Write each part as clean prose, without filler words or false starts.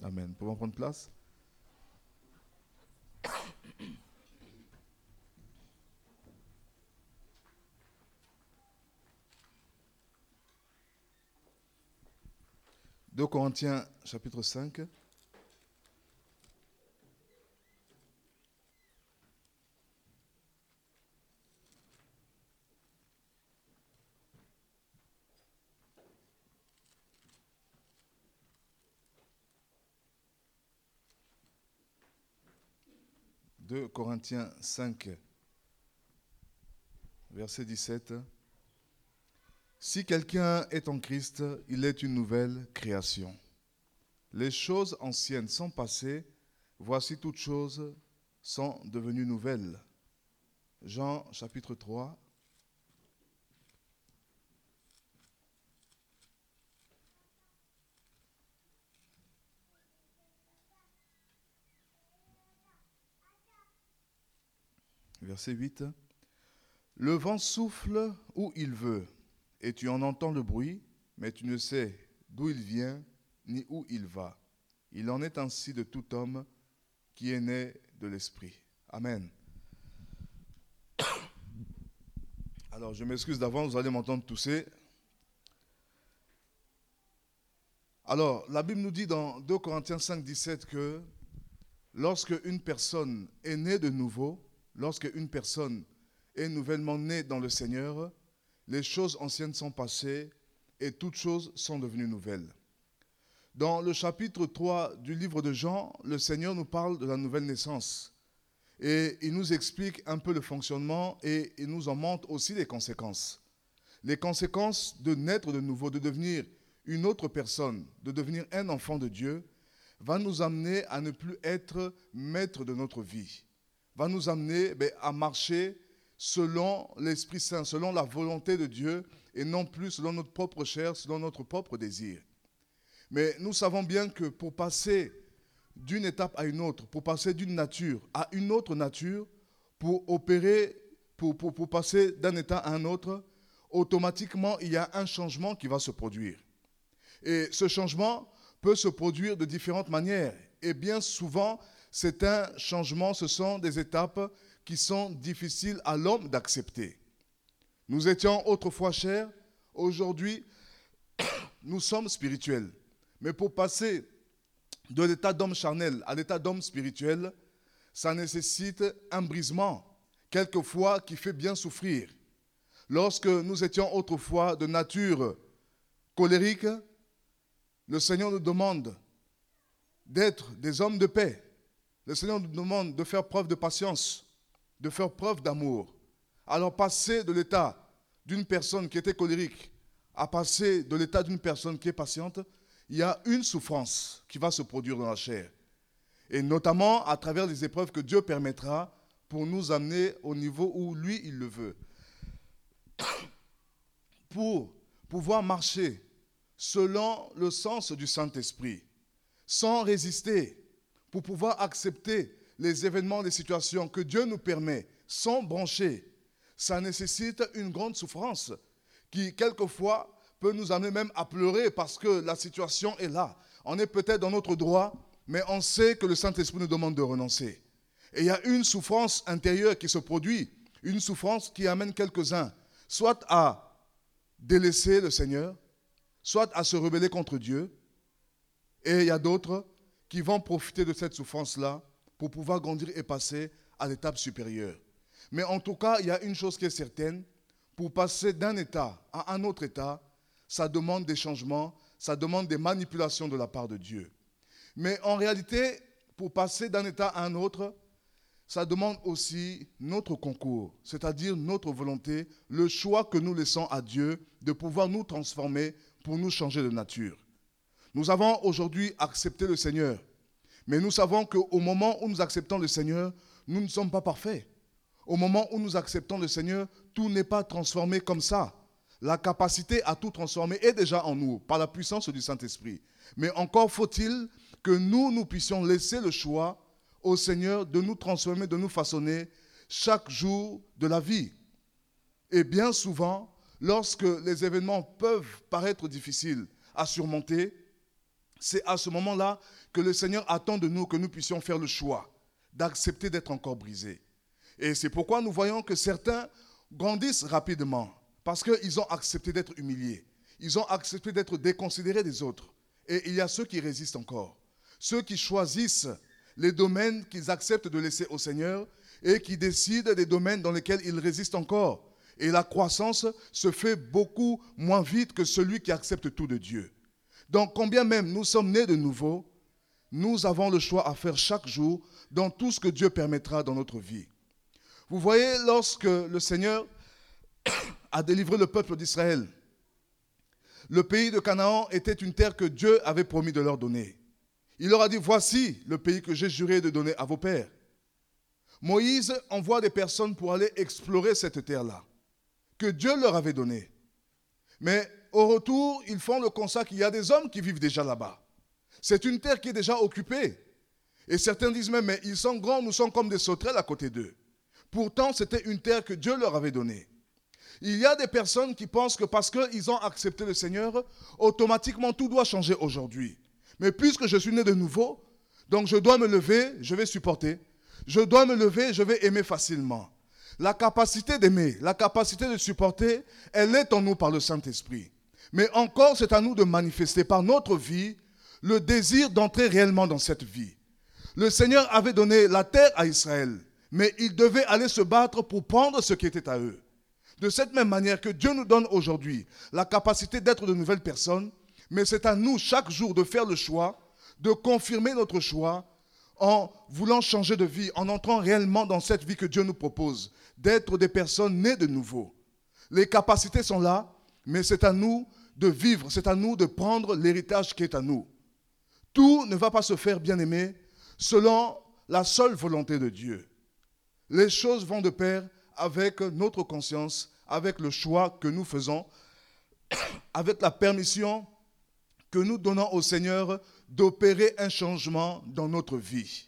Amen. Nous pouvons prendre place. Deux Corinthiens chapitre 5. Deux Corinthiens 5, verset 17. Si quelqu'un est en Christ, il est une nouvelle création. Les choses anciennes sont passées, voici toutes choses sont devenues nouvelles. Jean chapitre 3. Verset 8. Le vent souffle où il veut, et tu en entends le bruit, mais tu ne sais d'où il vient ni où il va. Il en est ainsi de tout homme qui est né de l'Esprit. Amen. Alors, je m'excuse d'avance, vous allez m'entendre tousser. Alors, la Bible nous dit dans 2 Corinthiens 5, 17 que lorsque une personne est née de nouveau, lorsque une personne est nouvellement née dans le Seigneur, les choses anciennes sont passées et toutes choses sont devenues nouvelles. Dans le chapitre 3 du livre de Jean, le Seigneur nous parle de la nouvelle naissance. Et il nous explique un peu le fonctionnement et il nous en montre aussi les conséquences. Les conséquences de naître de nouveau, de devenir une autre personne, de devenir un enfant de Dieu, va nous amener à ne plus être maître de notre vie. Va nous amener à marcher selon l'Esprit Saint, selon la volonté de Dieu et non plus selon notre propre chair, selon notre propre désir. Mais nous savons bien que pour passer d'une étape à une autre, pour passer d'une nature à une autre nature, pour opérer, pour passer d'un état à un autre, automatiquement, il y a un changement qui va se produire. Et ce changement peut se produire de différentes manières. Et bien souvent, c'est un changement, ce sont des étapes qui sont difficiles à l'homme d'accepter. Nous étions autrefois chers, aujourd'hui, nous sommes spirituels. Mais pour passer de l'état d'homme charnel à l'état d'homme spirituel, ça nécessite un brisement, quelquefois qui fait bien souffrir. Lorsque nous étions autrefois de nature colérique, le Seigneur nous demande d'être des hommes de paix. Le Seigneur nous demande de faire preuve de patience, de faire preuve d'amour. Alors passer de l'état d'une personne qui était colérique à passer de l'état d'une personne qui est patiente, il y a une souffrance qui va se produire dans la chair. Et notamment à travers les épreuves que Dieu permettra pour nous amener au niveau où lui, il le veut. Pour pouvoir marcher selon le sens du Saint-Esprit, sans résister, pour pouvoir accepter les événements, les situations que Dieu nous permet, sans brancher, ça nécessite une grande souffrance qui, quelquefois, peut nous amener même à pleurer parce que la situation est là. On est peut-être dans notre droit, mais on sait que le Saint-Esprit nous demande de renoncer. Et il y a une souffrance intérieure qui se produit, une souffrance qui amène quelques-uns, soit à délaisser le Seigneur, soit à se rebeller contre Dieu. Et il y a d'autres qui vont profiter de cette souffrance-là pour pouvoir grandir et passer à l'étape supérieure. Mais en tout cas, il y a une chose qui est certaine, pour passer d'un état à un autre état, ça demande des changements, ça demande des manipulations de la part de Dieu. Mais en réalité, pour passer d'un état à un autre, ça demande aussi notre concours, c'est-à-dire notre volonté, le choix que nous laissons à Dieu de pouvoir nous transformer pour nous changer de nature. Nous avons aujourd'hui accepté le Seigneur, mais nous savons qu'au moment où nous acceptons le Seigneur, nous ne sommes pas parfaits. Au moment où nous acceptons le Seigneur, tout n'est pas transformé comme ça. La capacité à tout transformer est déjà en nous, par la puissance du Saint-Esprit. Mais encore faut-il que nous puissions laisser le choix au Seigneur de nous transformer, de nous façonner chaque jour de la vie. Et bien souvent, lorsque les événements peuvent paraître difficiles à surmonter, c'est à ce moment-là que le Seigneur attend de nous que nous puissions faire le choix d'accepter d'être encore brisés. Et c'est pourquoi nous voyons que certains grandissent rapidement parce qu'ils ont accepté d'être humiliés. Ils ont accepté d'être déconsidérés des autres. Et il y a ceux qui résistent encore. Ceux qui choisissent les domaines qu'ils acceptent de laisser au Seigneur et qui décident des domaines dans lesquels ils résistent encore. Et la croissance se fait beaucoup moins vite que celui qui accepte tout de Dieu. Donc, combien même nous sommes nés de nouveau, nous avons le choix à faire chaque jour dans tout ce que Dieu permettra dans notre vie. Vous voyez, lorsque le Seigneur a délivré le peuple d'Israël, le pays de Canaan était une terre que Dieu avait promis de leur donner. Il leur a dit, voici le pays que j'ai juré de donner à vos pères. Moïse envoie des personnes pour aller explorer cette terre-là, que Dieu leur avait donnée. Mais au retour, ils font le constat qu'il y a des hommes qui vivent déjà là-bas. C'est une terre qui est déjà occupée. Et certains disent même, mais ils sont grands, nous sommes comme des sauterelles à côté d'eux. Pourtant, c'était une terre que Dieu leur avait donnée. Il y a des personnes qui pensent que parce qu'ils ont accepté le Seigneur, automatiquement tout doit changer aujourd'hui. Mais puisque je suis né de nouveau, donc je dois me lever, je vais supporter. Je dois me lever, je vais aimer facilement. La capacité d'aimer, la capacité de supporter, elle est en nous par le Saint-Esprit. Mais encore, c'est à nous de manifester par notre vie le désir d'entrer réellement dans cette vie. Le Seigneur avait donné la terre à Israël, mais ils devaient aller se battre pour prendre ce qui était à eux. De cette même manière que Dieu nous donne aujourd'hui la capacité d'être de nouvelles personnes, mais c'est à nous chaque jour de faire le choix, de confirmer notre choix en voulant changer de vie, en entrant réellement dans cette vie que Dieu nous propose, d'être des personnes nées de nouveau. Les capacités sont là, mais c'est à nous de vivre, c'est à nous de prendre l'héritage qui est à nous. Tout ne va pas se faire, bien-aimé, selon la seule volonté de Dieu. Les choses vont de pair avec notre conscience, avec le choix que nous faisons, avec la permission que nous donnons au Seigneur d'opérer un changement dans notre vie.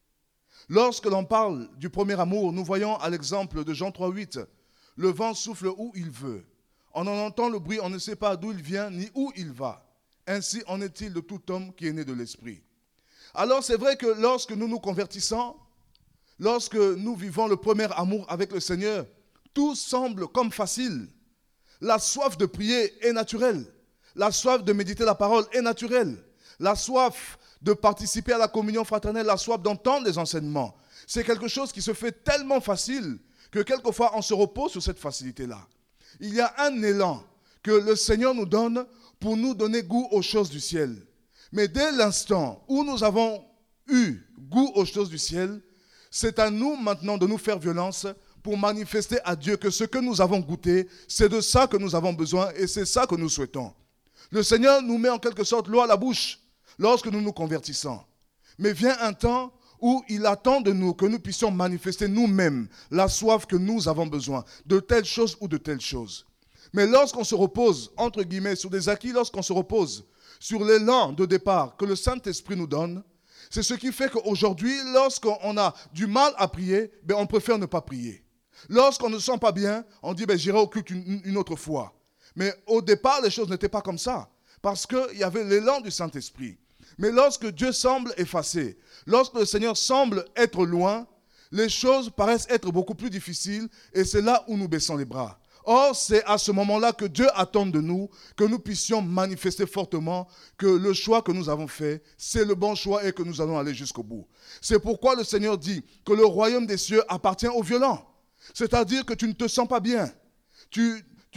Lorsque l'on parle du premier amour, nous voyons à l'exemple de Jean 3,8, le vent souffle où il veut. On en entend le bruit, on ne sait pas d'où il vient ni où il va. Ainsi en est-il de tout homme qui est né de l'Esprit. Alors c'est vrai que lorsque nous nous convertissons, lorsque nous vivons le premier amour avec le Seigneur, tout semble comme facile. La soif de prier est naturelle. La soif de méditer la parole est naturelle. La soif de participer à la communion fraternelle, la soif d'entendre les enseignements, c'est quelque chose qui se fait tellement facile que quelquefois on se repose sur cette facilité-là. Il y a un élan que le Seigneur nous donne pour nous donner goût aux choses du ciel. Mais dès l'instant où nous avons eu goût aux choses du ciel, c'est à nous maintenant de nous faire violence pour manifester à Dieu que ce que nous avons goûté, c'est de ça que nous avons besoin et c'est ça que nous souhaitons. Le Seigneur nous met en quelque sorte l'eau à la bouche lorsque nous nous convertissons. Mais vient un temps où il attend de nous que nous puissions manifester nous-mêmes la soif que nous avons besoin de telle chose ou de telle chose. Mais lorsqu'on se repose, entre guillemets, sur des acquis, lorsqu'on se repose sur l'élan de départ que le Saint-Esprit nous donne, c'est ce qui fait qu'aujourd'hui, lorsqu'on a du mal à prier, on préfère ne pas prier. Lorsqu'on ne se sent pas bien, on dit j'irai au culte une autre fois. Mais au départ, les choses n'étaient pas comme ça, parce qu'il y avait l'élan du Saint-Esprit. Mais lorsque Dieu semble effacé, lorsque le Seigneur semble être loin, les choses paraissent être beaucoup plus difficiles et c'est là où nous baissons les bras. Or, c'est à ce moment-là que Dieu attend de nous que nous puissions manifester fortement que le choix que nous avons fait, c'est le bon choix et que nous allons aller jusqu'au bout. C'est pourquoi le Seigneur dit que le royaume des cieux appartient aux violents. C'est-à-dire que tu ne te sens pas bien. Tu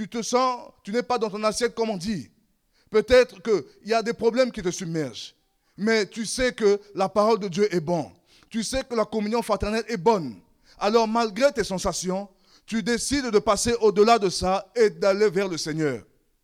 n'es pas dans ton assiette comme on dit. Peut-être qu'il y a des problèmes qui te submergent. Mais tu sais que la parole de Dieu est bonne. Tu sais que la communion fraternelle est bonne. Alors malgré tes sensations, tu décides de passer au-delà de ça et d'aller vers le Seigneur.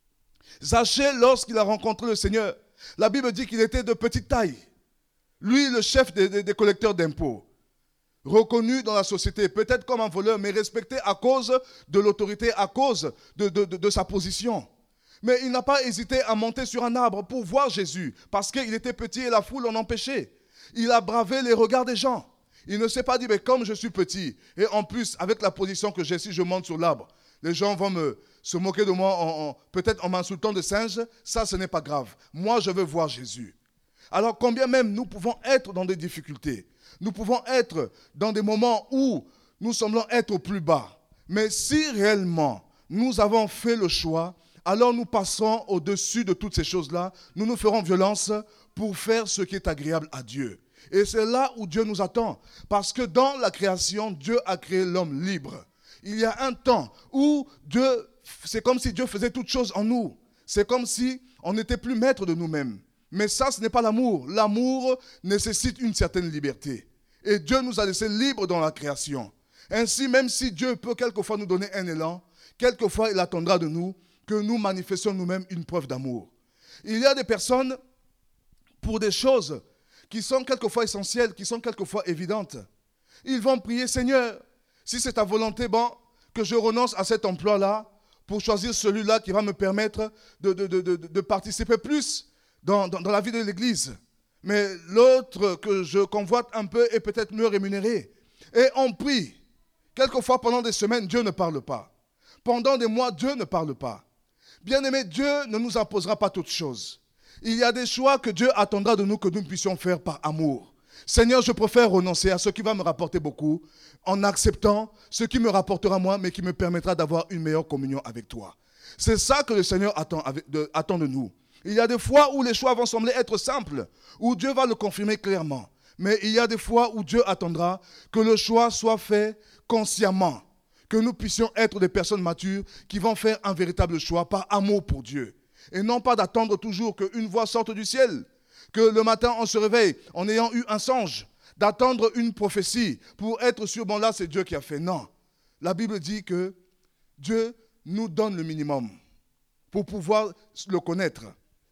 Zaché, lorsqu'il a rencontré le Seigneur, la Bible dit qu'il était de petite taille. Lui, le chef des collecteurs d'impôts, reconnu dans la société, peut-être comme un voleur, mais respecté à cause de l'autorité, à cause de sa position. Mais il n'a pas hésité à monter sur un arbre pour voir Jésus, parce qu'il était petit et la foule en empêchait. Il a bravé les regards des gens. Il ne s'est pas dit, mais comme je suis petit, et en plus, avec la position que j'ai, si je monte sur l'arbre, les gens vont se moquer de moi, peut-être en m'insultant de singe, ça, ce n'est pas grave. Moi, je veux voir Jésus. Alors combien même nous pouvons être dans des difficultés, nous pouvons être dans des moments où nous semblons être au plus bas. Mais si réellement nous avons fait le choix, alors nous passerons au-dessus de toutes ces choses-là. Nous nous ferons violence pour faire ce qui est agréable à Dieu. Et c'est là où Dieu nous attend. Parce que dans la création, Dieu a créé l'homme libre. Il y a un temps où c'est comme si Dieu faisait toutes choses en nous. C'est comme si on n'était plus maître de nous-mêmes. Mais ça, ce n'est pas l'amour. L'amour nécessite une certaine liberté. Et Dieu nous a laissés libres dans la création. Ainsi, même si Dieu peut quelquefois nous donner un élan, quelquefois il attendra de nous que nous manifestions nous-mêmes une preuve d'amour. Il y a des personnes, pour des choses qui sont quelquefois essentielles, qui sont quelquefois évidentes, ils vont prier, Seigneur, si c'est ta volonté, que je renonce à cet emploi-là pour choisir celui-là qui va me permettre de participer plus dans la vie de l'Église. Mais l'autre que je convoite un peu est peut-être mieux rémunéré. Et on prie. Quelquefois, pendant des semaines, Dieu ne parle pas. Pendant des mois, Dieu ne parle pas. Bien-aimé, Dieu ne nous imposera pas toutes choses. Il y a des choix que Dieu attendra de nous que nous puissions faire par amour. Seigneur, je préfère renoncer à ce qui va me rapporter beaucoup en acceptant ce qui me rapportera moins, mais qui me permettra d'avoir une meilleure communion avec toi. C'est ça que le Seigneur attend de nous. Il y a des fois où les choix vont sembler être simples, où Dieu va le confirmer clairement. Mais il y a des fois où Dieu attendra que le choix soit fait consciemment. Que nous puissions être des personnes matures qui vont faire un véritable choix par amour pour Dieu. Et non pas d'attendre toujours qu'une voix sorte du ciel, que le matin on se réveille en ayant eu un songe, d'attendre une prophétie pour être sûr, là c'est Dieu qui a fait. Non, la Bible dit que Dieu nous donne le minimum pour pouvoir le connaître.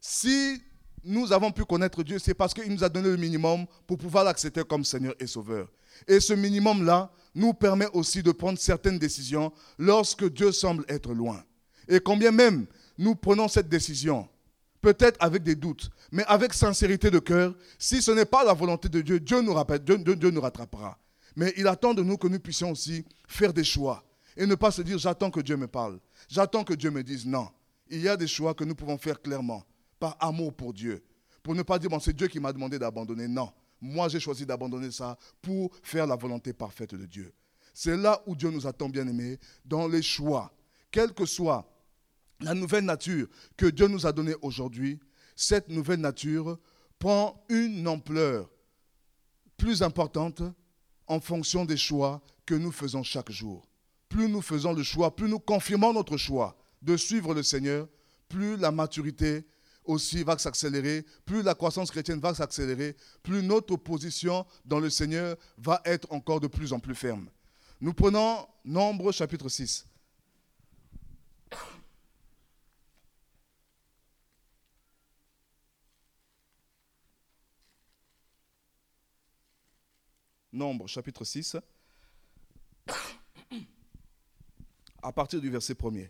Si nous avons pu connaître Dieu, c'est parce qu'il nous a donné le minimum pour pouvoir l'accepter comme Seigneur et Sauveur. Et ce minimum-là nous permet aussi de prendre certaines décisions lorsque Dieu semble être loin. Et combien même nous prenons cette décision, peut-être avec des doutes, mais avec sincérité de cœur, si ce n'est pas la volonté de Dieu, Dieu nous rattrapera. Mais il attend de nous que nous puissions aussi faire des choix et ne pas se dire j'attends que Dieu me parle, j'attends que Dieu me dise non. Il y a des choix que nous pouvons faire clairement, par amour pour Dieu, pour ne pas dire c'est Dieu qui m'a demandé d'abandonner. Non, moi j'ai choisi d'abandonner ça pour faire la volonté parfaite de Dieu. C'est là où Dieu nous attend, bien-aimés, dans les choix. Quelle que soit la nouvelle nature que Dieu nous a donnée aujourd'hui, cette nouvelle nature prend une ampleur plus importante en fonction des choix que nous faisons chaque jour. Plus nous faisons le choix, plus nous confirmons notre choix de suivre le Seigneur, plus la maturité aussi va s'accélérer, plus la croissance chrétienne va s'accélérer, plus notre position dans le Seigneur va être encore de plus en plus ferme. Nous prenons Nombre chapitre 6. Nombre chapitre 6, à partir du verset 1er.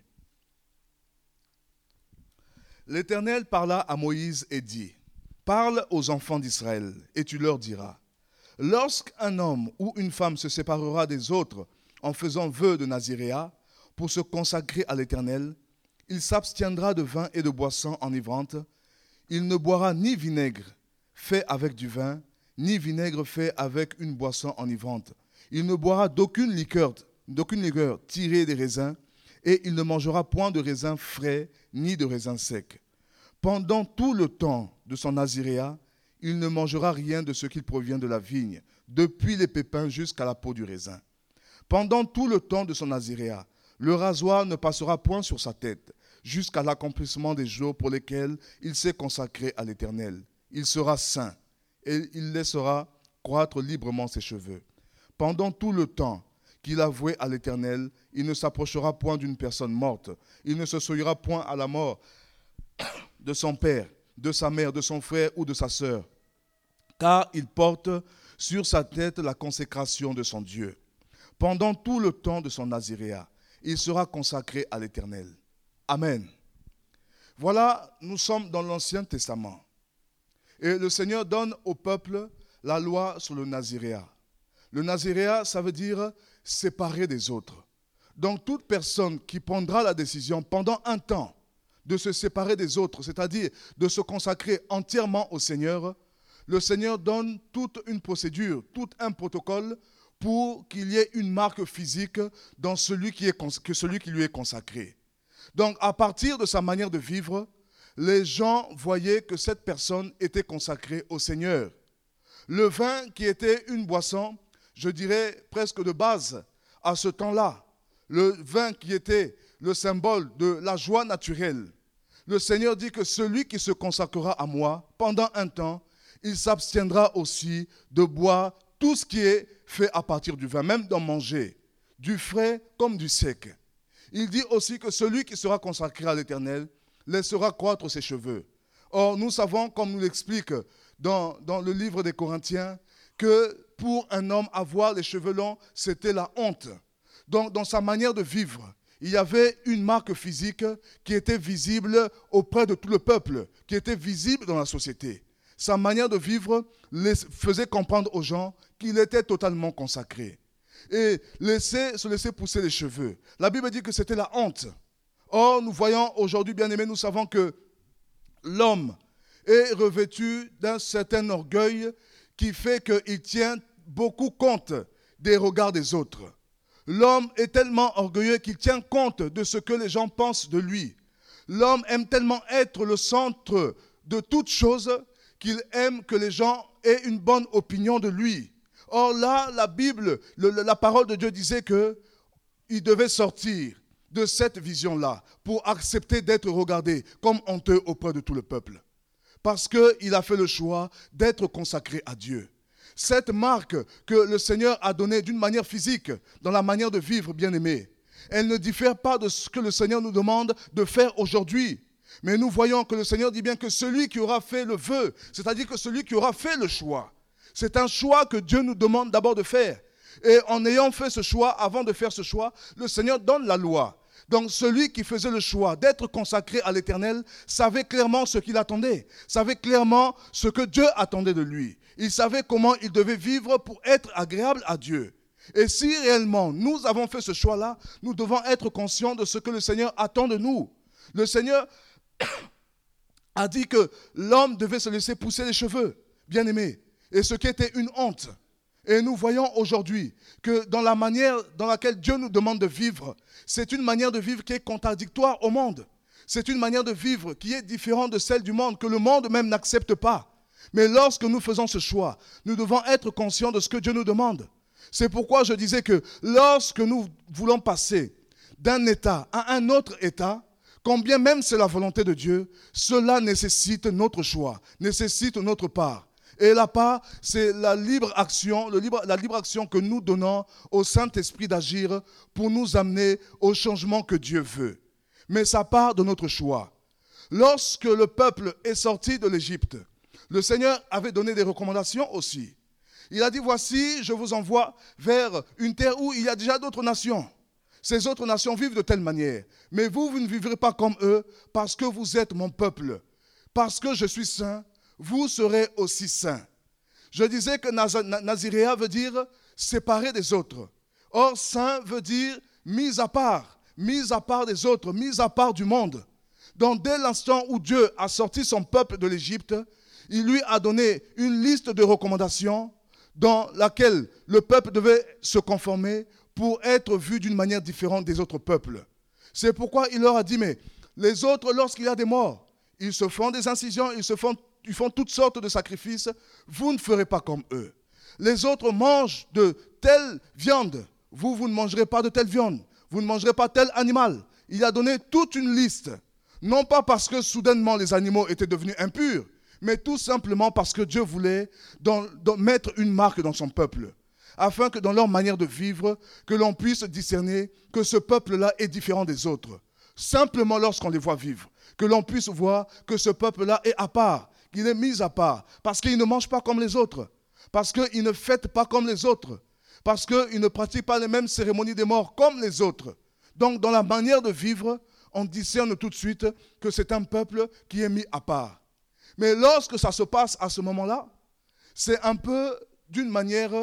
L'Éternel parla à Moïse et dit, « Parle aux enfants d'Israël, et tu leur diras, lorsqu'un homme ou une femme se séparera des autres en faisant vœu de naziréat pour se consacrer à l'Éternel, il s'abstiendra de vin et de boissons enivrantes. Il ne boira ni vinaigre fait avec du vin, ni vinaigre fait avec une boisson enivrante. Il ne boira d'aucune liqueur tirée des raisins, et il ne mangera point de raisins frais, ni de raisins secs. Pendant tout le temps de son naziréat, il ne mangera rien de ce qui provient de la vigne, depuis les pépins jusqu'à la peau du raisin. Pendant tout le temps de son naziréat, le rasoir ne passera point sur sa tête, jusqu'à l'accomplissement des jours pour lesquels il s'est consacré à l'Éternel. Il sera saint, et il laissera croître librement ses cheveux. Pendant tout le temps qu'il a voué à l'Éternel, il ne s'approchera point d'une personne morte. Il ne se souillera point à la mort de son père, de sa mère, de son frère ou de sa sœur, car il porte sur sa tête la consécration de son Dieu. Pendant tout le temps de son naziréat, il sera consacré à l'Éternel. Amen. Voilà, nous sommes dans l'Ancien Testament. Et le Seigneur donne au peuple la loi sur le naziréat. Le naziréat, ça veut dire séparé des autres. Donc toute personne qui prendra la décision pendant un temps de se séparer des autres, c'est-à-dire de se consacrer entièrement au Seigneur, le Seigneur donne toute une procédure, tout un protocole pour qu'il y ait une marque physique dans celui qui lui est consacré. Donc, à partir de sa manière de vivre, les gens voyaient que cette personne était consacrée au Seigneur. Le vin, qui était une boisson, je dirais presque de base à ce temps-là, le vin qui était le symbole de la joie naturelle, le Seigneur dit que celui qui se consacrera à moi pendant un temps, il s'abstiendra aussi de boire tout ce qui est fait à partir du vin, même d'en manger, du frais comme du sec. Il dit aussi que celui qui sera consacré à l'Éternel laissera croître ses cheveux. Or, nous savons, comme nous l'explique dans le livre des Corinthiens, que pour un homme, avoir les cheveux longs, c'était la honte. Donc, dans sa manière de vivre, il y avait une marque physique qui était visible auprès de tout le peuple, qui était visible dans la société. Sa manière de vivre faisait comprendre aux gens qu'il était totalement consacré. Et se laisser pousser les cheveux. La Bible dit que c'était la honte. Or, nous voyons aujourd'hui, bien-aimés, nous savons que l'homme est revêtu d'un certain orgueil qui fait qu'il tient beaucoup compte des regards des autres. L'homme est tellement orgueilleux qu'il tient compte de ce que les gens pensent de lui. L'homme aime tellement être le centre de toute chose qu'il aime que les gens aient une bonne opinion de lui. Or là, la Bible, la parole de Dieu disait qu'il devait sortir de cette vision-là pour accepter d'être regardé comme honteux auprès de tout le peuple. Parce qu'il a fait le choix d'être consacré à Dieu. Cette marque que le Seigneur a donnée d'une manière physique, dans la manière de vivre, bien-aimé, elle ne diffère pas de ce que le Seigneur nous demande de faire aujourd'hui. Mais nous voyons que le Seigneur dit bien que celui qui aura fait le vœu, c'est-à-dire que celui qui aura fait le choix, c'est un choix que Dieu nous demande d'abord de faire. Et en ayant fait ce choix, avant de faire ce choix, le Seigneur donne la loi. Donc celui qui faisait le choix d'être consacré à l'Éternel savait clairement ce qu'il attendait, savait clairement ce que Dieu attendait de lui. Il savait comment il devait vivre pour être agréable à Dieu. Et si réellement nous avons fait ce choix-là, nous devons être conscients de ce que le Seigneur attend de nous. Le Seigneur a dit que l'homme devait se laisser pousser les cheveux, bien aimé, et ce qui était une honte. Et nous voyons aujourd'hui que dans la manière dans laquelle Dieu nous demande de vivre, c'est une manière de vivre qui est contradictoire au monde. C'est une manière de vivre qui est différente de celle du monde, que le monde même n'accepte pas. Mais lorsque nous faisons ce choix, nous devons être conscients de ce que Dieu nous demande. C'est pourquoi je disais que lorsque nous voulons passer d'un état à un autre état, combien même c'est la volonté de Dieu, cela nécessite notre choix, nécessite notre part. Et la part, c'est la libre action que nous donnons au Saint-Esprit d'agir pour nous amener au changement que Dieu veut. Mais ça part de notre choix. Lorsque le peuple est sorti de l'Égypte, le Seigneur avait donné des recommandations aussi. Il a dit, voici, je vous envoie vers une terre où il y a déjà d'autres nations. Ces autres nations vivent de telle manière. Mais vous ne vivrez pas comme eux parce que vous êtes mon peuple. Parce que je suis saint, vous serez aussi saints. Je disais que Naziréa veut dire séparé des autres. Or, saint veut dire mis à part des autres, mis à part du monde. Donc, dès l'instant où Dieu a sorti son peuple de l'Égypte, il lui a donné une liste de recommandations dans laquelle le peuple devait se conformer pour être vu d'une manière différente des autres peuples. C'est pourquoi il leur a dit, mais les autres, lorsqu'il y a des morts, ils se font des incisions, ils font toutes sortes de sacrifices, vous ne ferez pas comme eux. Les autres mangent de telle viande, vous ne mangerez pas de telle viande, vous ne mangerez pas tel animal. Il a donné toute une liste, non pas parce que soudainement les animaux étaient devenus impurs, mais tout simplement parce que Dieu voulait mettre une marque dans son peuple, afin que dans leur manière de vivre, que l'on puisse discerner que ce peuple-là est différent des autres. Simplement lorsqu'on les voit vivre, que l'on puisse voir que ce peuple-là est à part, qu'il est mis à part, parce qu'il ne mange pas comme les autres, parce qu'il ne fête pas comme les autres, parce qu'il ne pratique pas les mêmes cérémonies des morts comme les autres. Donc dans la manière de vivre, on discerne tout de suite que c'est un peuple qui est mis à part. Mais lorsque ça se passe à ce moment-là, c'est un peu d'une manière,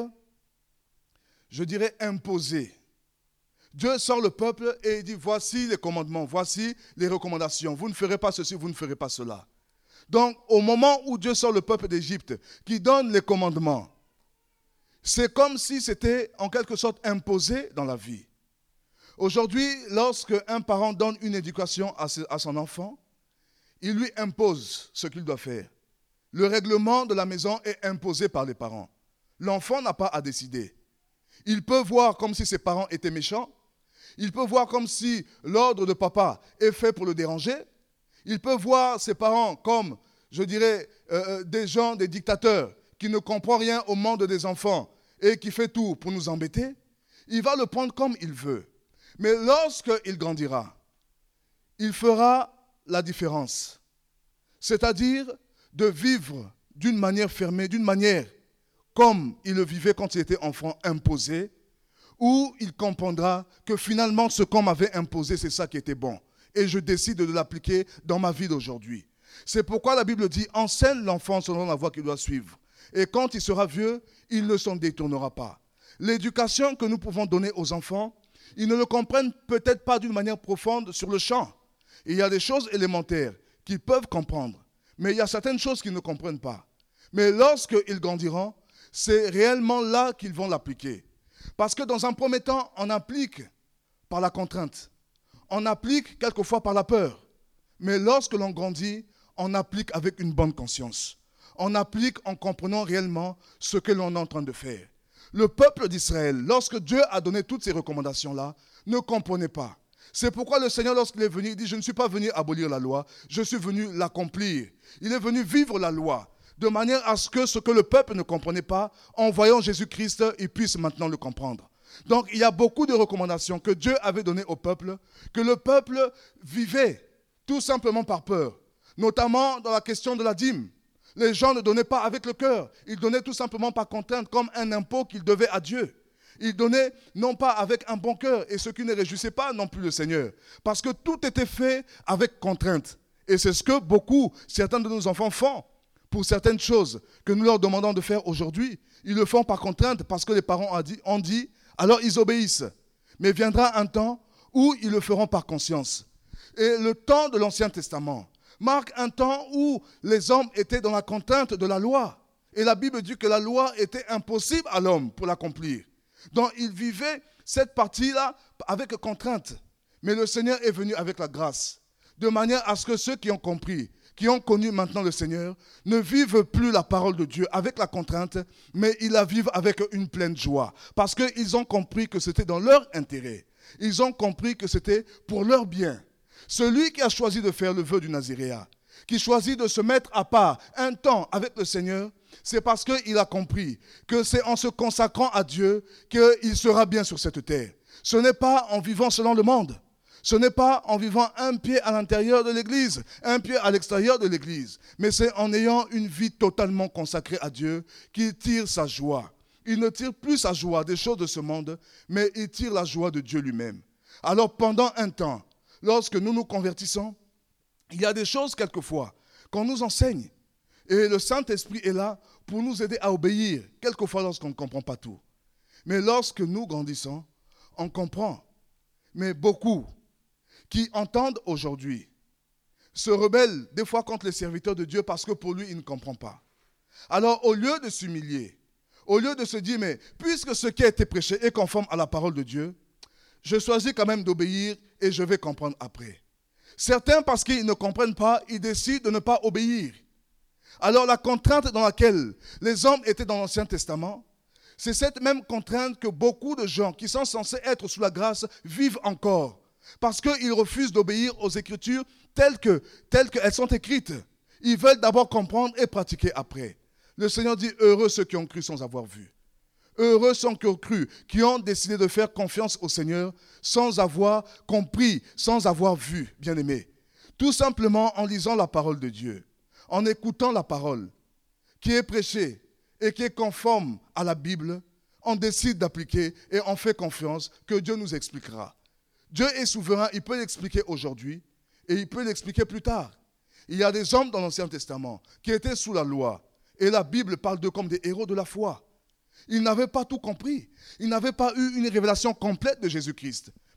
je dirais, imposée. Dieu sort le peuple et il dit, voici les commandements, voici les recommandations. Vous ne ferez pas ceci, vous ne ferez pas cela. Donc, au moment où Dieu sort le peuple d'Égypte, qui donne les commandements, c'est comme si c'était en quelque sorte imposé dans la vie. Aujourd'hui, lorsque un parent donne une éducation à son enfant, il lui impose ce qu'il doit faire. Le règlement de la maison est imposé par les parents. L'enfant n'a pas à décider. Il peut voir comme si ses parents étaient méchants. Il peut voir comme si l'ordre de papa est fait pour le déranger. Il peut voir ses parents comme, je dirais, des gens, des dictateurs qui ne comprennent rien au monde des enfants et qui fait tout pour nous embêter. Il va le prendre comme il veut. Mais lorsqu'il grandira, il fera la différence. C'est-à-dire de vivre d'une manière fermée, d'une manière comme il le vivait quand il était enfant, imposé, où il comprendra que finalement ce qu'on m'avait imposé, c'est ça qui était bon. Et je décide de l'appliquer dans ma vie d'aujourd'hui. C'est pourquoi la Bible dit, enseigne l'enfant selon la voie qu'il doit suivre. Et quand il sera vieux, il ne s'en détournera pas. L'éducation que nous pouvons donner aux enfants, ils ne le comprennent peut-être pas d'une manière profonde sur le champ. Il y a des choses élémentaires qu'ils peuvent comprendre, mais il y a certaines choses qu'ils ne comprennent pas. Mais lorsqu'ils grandiront, c'est réellement là qu'ils vont l'appliquer. Parce que dans un premier temps, on applique par la contrainte. On applique quelquefois par la peur. Mais lorsque l'on grandit, on applique avec une bonne conscience. On applique en comprenant réellement ce que l'on est en train de faire. Le peuple d'Israël, lorsque Dieu a donné toutes ces recommandations-là, ne comprenait pas. C'est pourquoi le Seigneur, lorsqu'il est venu, il dit, je ne suis pas venu abolir la loi, je suis venu l'accomplir. Il est venu vivre la loi, de manière à ce que le peuple ne comprenait pas, en voyant Jésus-Christ, il puisse maintenant le comprendre. Donc, il y a beaucoup de recommandations que Dieu avait données au peuple, que le peuple vivait tout simplement par peur, notamment dans la question de la dîme. Les gens ne donnaient pas avec le cœur, ils donnaient tout simplement par contrainte, comme un impôt qu'ils devaient à Dieu. Ils donnaient non pas avec un bon cœur, et ce qui ne réjouissait pas non plus le Seigneur, parce que tout était fait avec contrainte. Et c'est ce que certains de nos enfants font pour certaines choses que nous leur demandons de faire aujourd'hui. Ils le font par contrainte parce que les parents ont dit, alors ils obéissent. Mais viendra un temps où ils le feront par conscience. Et le temps de l'Ancien Testament marque un temps où les hommes étaient dans la contrainte de la loi. Et la Bible dit que la loi était impossible à l'homme pour l'accomplir. Donc ils vivaient cette partie-là avec contrainte. Mais le Seigneur est venu avec la grâce, de manière à ce que ceux qui ont compris, qui ont connu maintenant le Seigneur, ne vivent plus la parole de Dieu avec la contrainte, mais ils la vivent avec une pleine joie. Parce qu'ils ont compris que c'était dans leur intérêt. Ils ont compris que c'était pour leur bien. Celui qui a choisi de faire le vœu du Naziréat, qui choisit de se mettre à part un temps avec le Seigneur, c'est parce qu'il a compris que c'est en se consacrant à Dieu qu'il sera bien sur cette terre. Ce n'est pas en vivant selon le monde. Ce n'est pas en vivant un pied à l'intérieur de l'Église, un pied à l'extérieur de l'Église, mais c'est en ayant une vie totalement consacrée à Dieu qu'il tire sa joie. Il ne tire plus sa joie des choses de ce monde, mais il tire la joie de Dieu lui-même. Alors pendant un temps, lorsque nous nous convertissons, il y a des choses quelquefois qu'on nous enseigne. Et le Saint-Esprit est là pour nous aider à obéir, quelquefois lorsqu'on ne comprend pas tout. Mais lorsque nous grandissons, on comprend. Mais beaucoup qui entendent aujourd'hui se rebellent des fois contre les serviteurs de Dieu parce que pour lui, il ne comprend pas. Alors, au lieu de s'humilier, au lieu de se dire, mais puisque ce qui a été prêché est conforme à la parole de Dieu, je choisis quand même d'obéir et je vais comprendre après. Certains, parce qu'ils ne comprennent pas, ils décident de ne pas obéir. Alors, la contrainte dans laquelle les hommes étaient dans l'Ancien Testament, c'est cette même contrainte que beaucoup de gens qui sont censés être sous la grâce vivent encore. Parce qu'ils refusent d'obéir aux Écritures telles qu'elles sont écrites. Ils veulent d'abord comprendre et pratiquer après. Le Seigneur dit, heureux ceux qui ont cru sans avoir vu. Heureux ceux qui ont cru, qui ont décidé de faire confiance au Seigneur sans avoir compris, sans avoir vu, bien-aimés. Tout simplement en lisant la parole de Dieu, en écoutant la parole qui est prêchée et qui est conforme à la Bible, on décide d'appliquer et on fait confiance que Dieu nous expliquera. Dieu est souverain, il peut l'expliquer aujourd'hui et il peut l'expliquer plus tard. Il y a des hommes dans l'Ancien Testament qui étaient sous la loi et la Bible parle d'eux comme des héros de la foi. Ils n'avaient pas tout compris. Ils n'avaient pas eu une révélation complète de Jésus-Christ.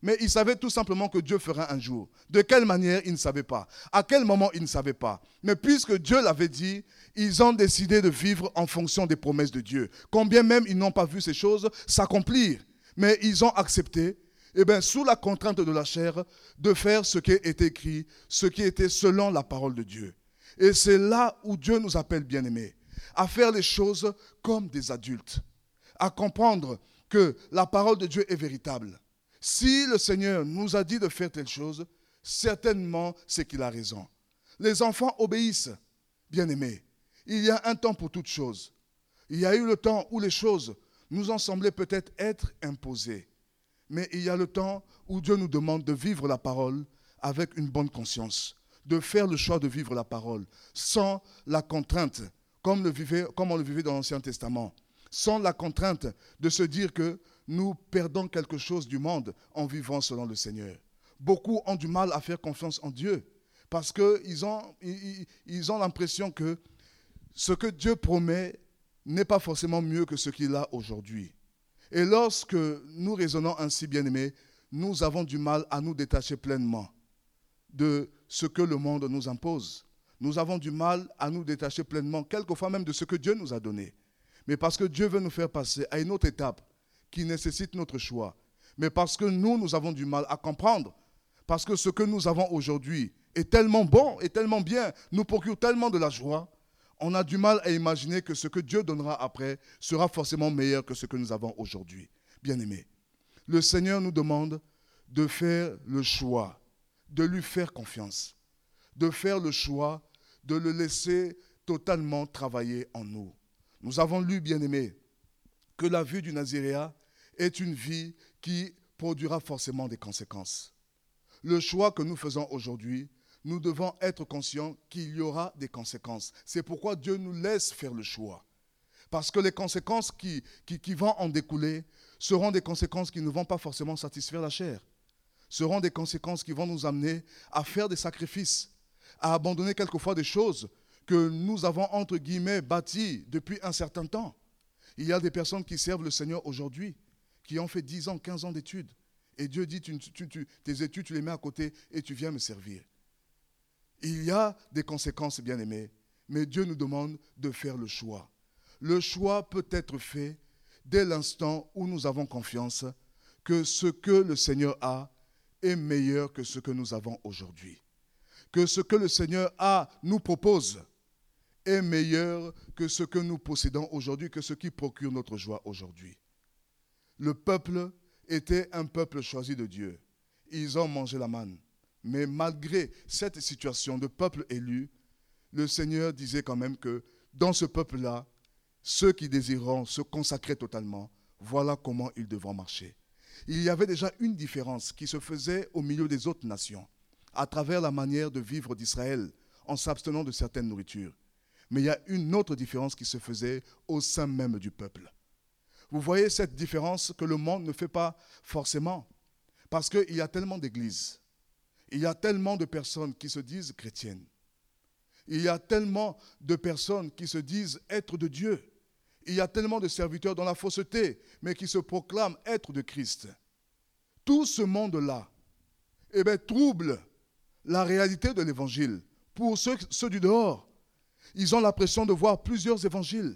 Mais ils savaient tout simplement que Dieu ferait un jour. De quelle manière, ils ne savaient pas. À quel moment, ils ne savaient pas. Mais puisque Dieu l'avait dit, ils ont décidé de vivre en fonction des promesses de Dieu. Combien même ils n'ont pas vu ces choses s'accomplir. Mais ils ont accepté, sous la contrainte de la chair, de faire ce qui est écrit, ce qui était selon la parole de Dieu. Et c'est là où Dieu nous appelle, bien-aimés, à faire les choses comme des adultes, à comprendre que la parole de Dieu est véritable. Si le Seigneur nous a dit de faire telle chose, certainement c'est qu'il a raison. Les enfants obéissent, bien-aimés. Il y a un temps pour toutes choses. Il y a eu le temps où les choses nous ont semblé peut-être être imposées. Mais il y a le temps où Dieu nous demande de vivre la parole avec une bonne conscience, de faire le choix de vivre la parole sans la contrainte, comme on le vivait dans l'Ancien Testament, sans la contrainte de se dire que nous perdons quelque chose du monde en vivant selon le Seigneur. Beaucoup ont du mal à faire confiance en Dieu parce qu'ils ont l'impression que ce que Dieu promet n'est pas forcément mieux que ce qu'il a aujourd'hui. Et lorsque nous raisonnons ainsi, bien-aimés, nous avons du mal à nous détacher pleinement de ce que le monde nous impose. Nous avons du mal à nous détacher pleinement, quelquefois même de ce que Dieu nous a donné. Mais parce que Dieu veut nous faire passer à une autre étape qui nécessite notre choix. Mais parce que nous avons du mal à comprendre. Parce que ce que nous avons aujourd'hui est tellement bon et tellement bien, nous procure tellement de la joie, on a du mal à imaginer que ce que Dieu donnera après sera forcément meilleur que ce que nous avons aujourd'hui. Bien-aimés, le Seigneur nous demande de faire le choix, de lui faire confiance, de faire le choix, de le laisser totalement travailler en nous. Nous avons lu, bien-aimés, que la vie du Naziréat est une vie qui produira forcément des conséquences. Le choix que nous faisons aujourd'hui, nous devons être conscients qu'il y aura des conséquences. C'est pourquoi Dieu nous laisse faire le choix. Parce que les conséquences qui vont en découler seront des conséquences qui ne vont pas forcément satisfaire la chair. Seront des conséquences qui vont nous amener à faire des sacrifices, à abandonner quelquefois des choses que nous avons, entre guillemets, bâties depuis un certain temps. Il y a des personnes qui servent le Seigneur aujourd'hui, qui ont fait 10 ans, 15 ans d'études. Et Dieu dit, tes études, tu les mets à côté et tu viens me servir. Il y a des conséquences, bien-aimés, mais Dieu nous demande de faire le choix. Le choix peut être fait dès l'instant où nous avons confiance que ce que le Seigneur a est meilleur que ce que nous avons aujourd'hui. Que ce que le Seigneur nous propose est meilleur que ce que nous possédons aujourd'hui, que ce qui procure notre joie aujourd'hui. Le peuple était un peuple choisi de Dieu. Ils ont mangé la manne. Mais malgré cette situation de peuple élu, le Seigneur disait quand même que dans ce peuple-là, ceux qui désireront se consacrer totalement, voilà comment ils devront marcher. Il y avait déjà une différence qui se faisait au milieu des autres nations, à travers la manière de vivre d'Israël, en s'abstenant de certaines nourritures. Mais il y a une autre différence qui se faisait au sein même du peuple. Vous voyez cette différence que le monde ne fait pas forcément, parce qu'il y a tellement d'églises. Il y a tellement de personnes qui se disent chrétiennes. Il y a tellement de personnes qui se disent être de Dieu. Il y a tellement de serviteurs dans la fausseté, mais qui se proclament être de Christ. Tout ce monde-là, trouble la réalité de l'évangile. Pour ceux du dehors, ils ont l'impression de voir plusieurs évangiles.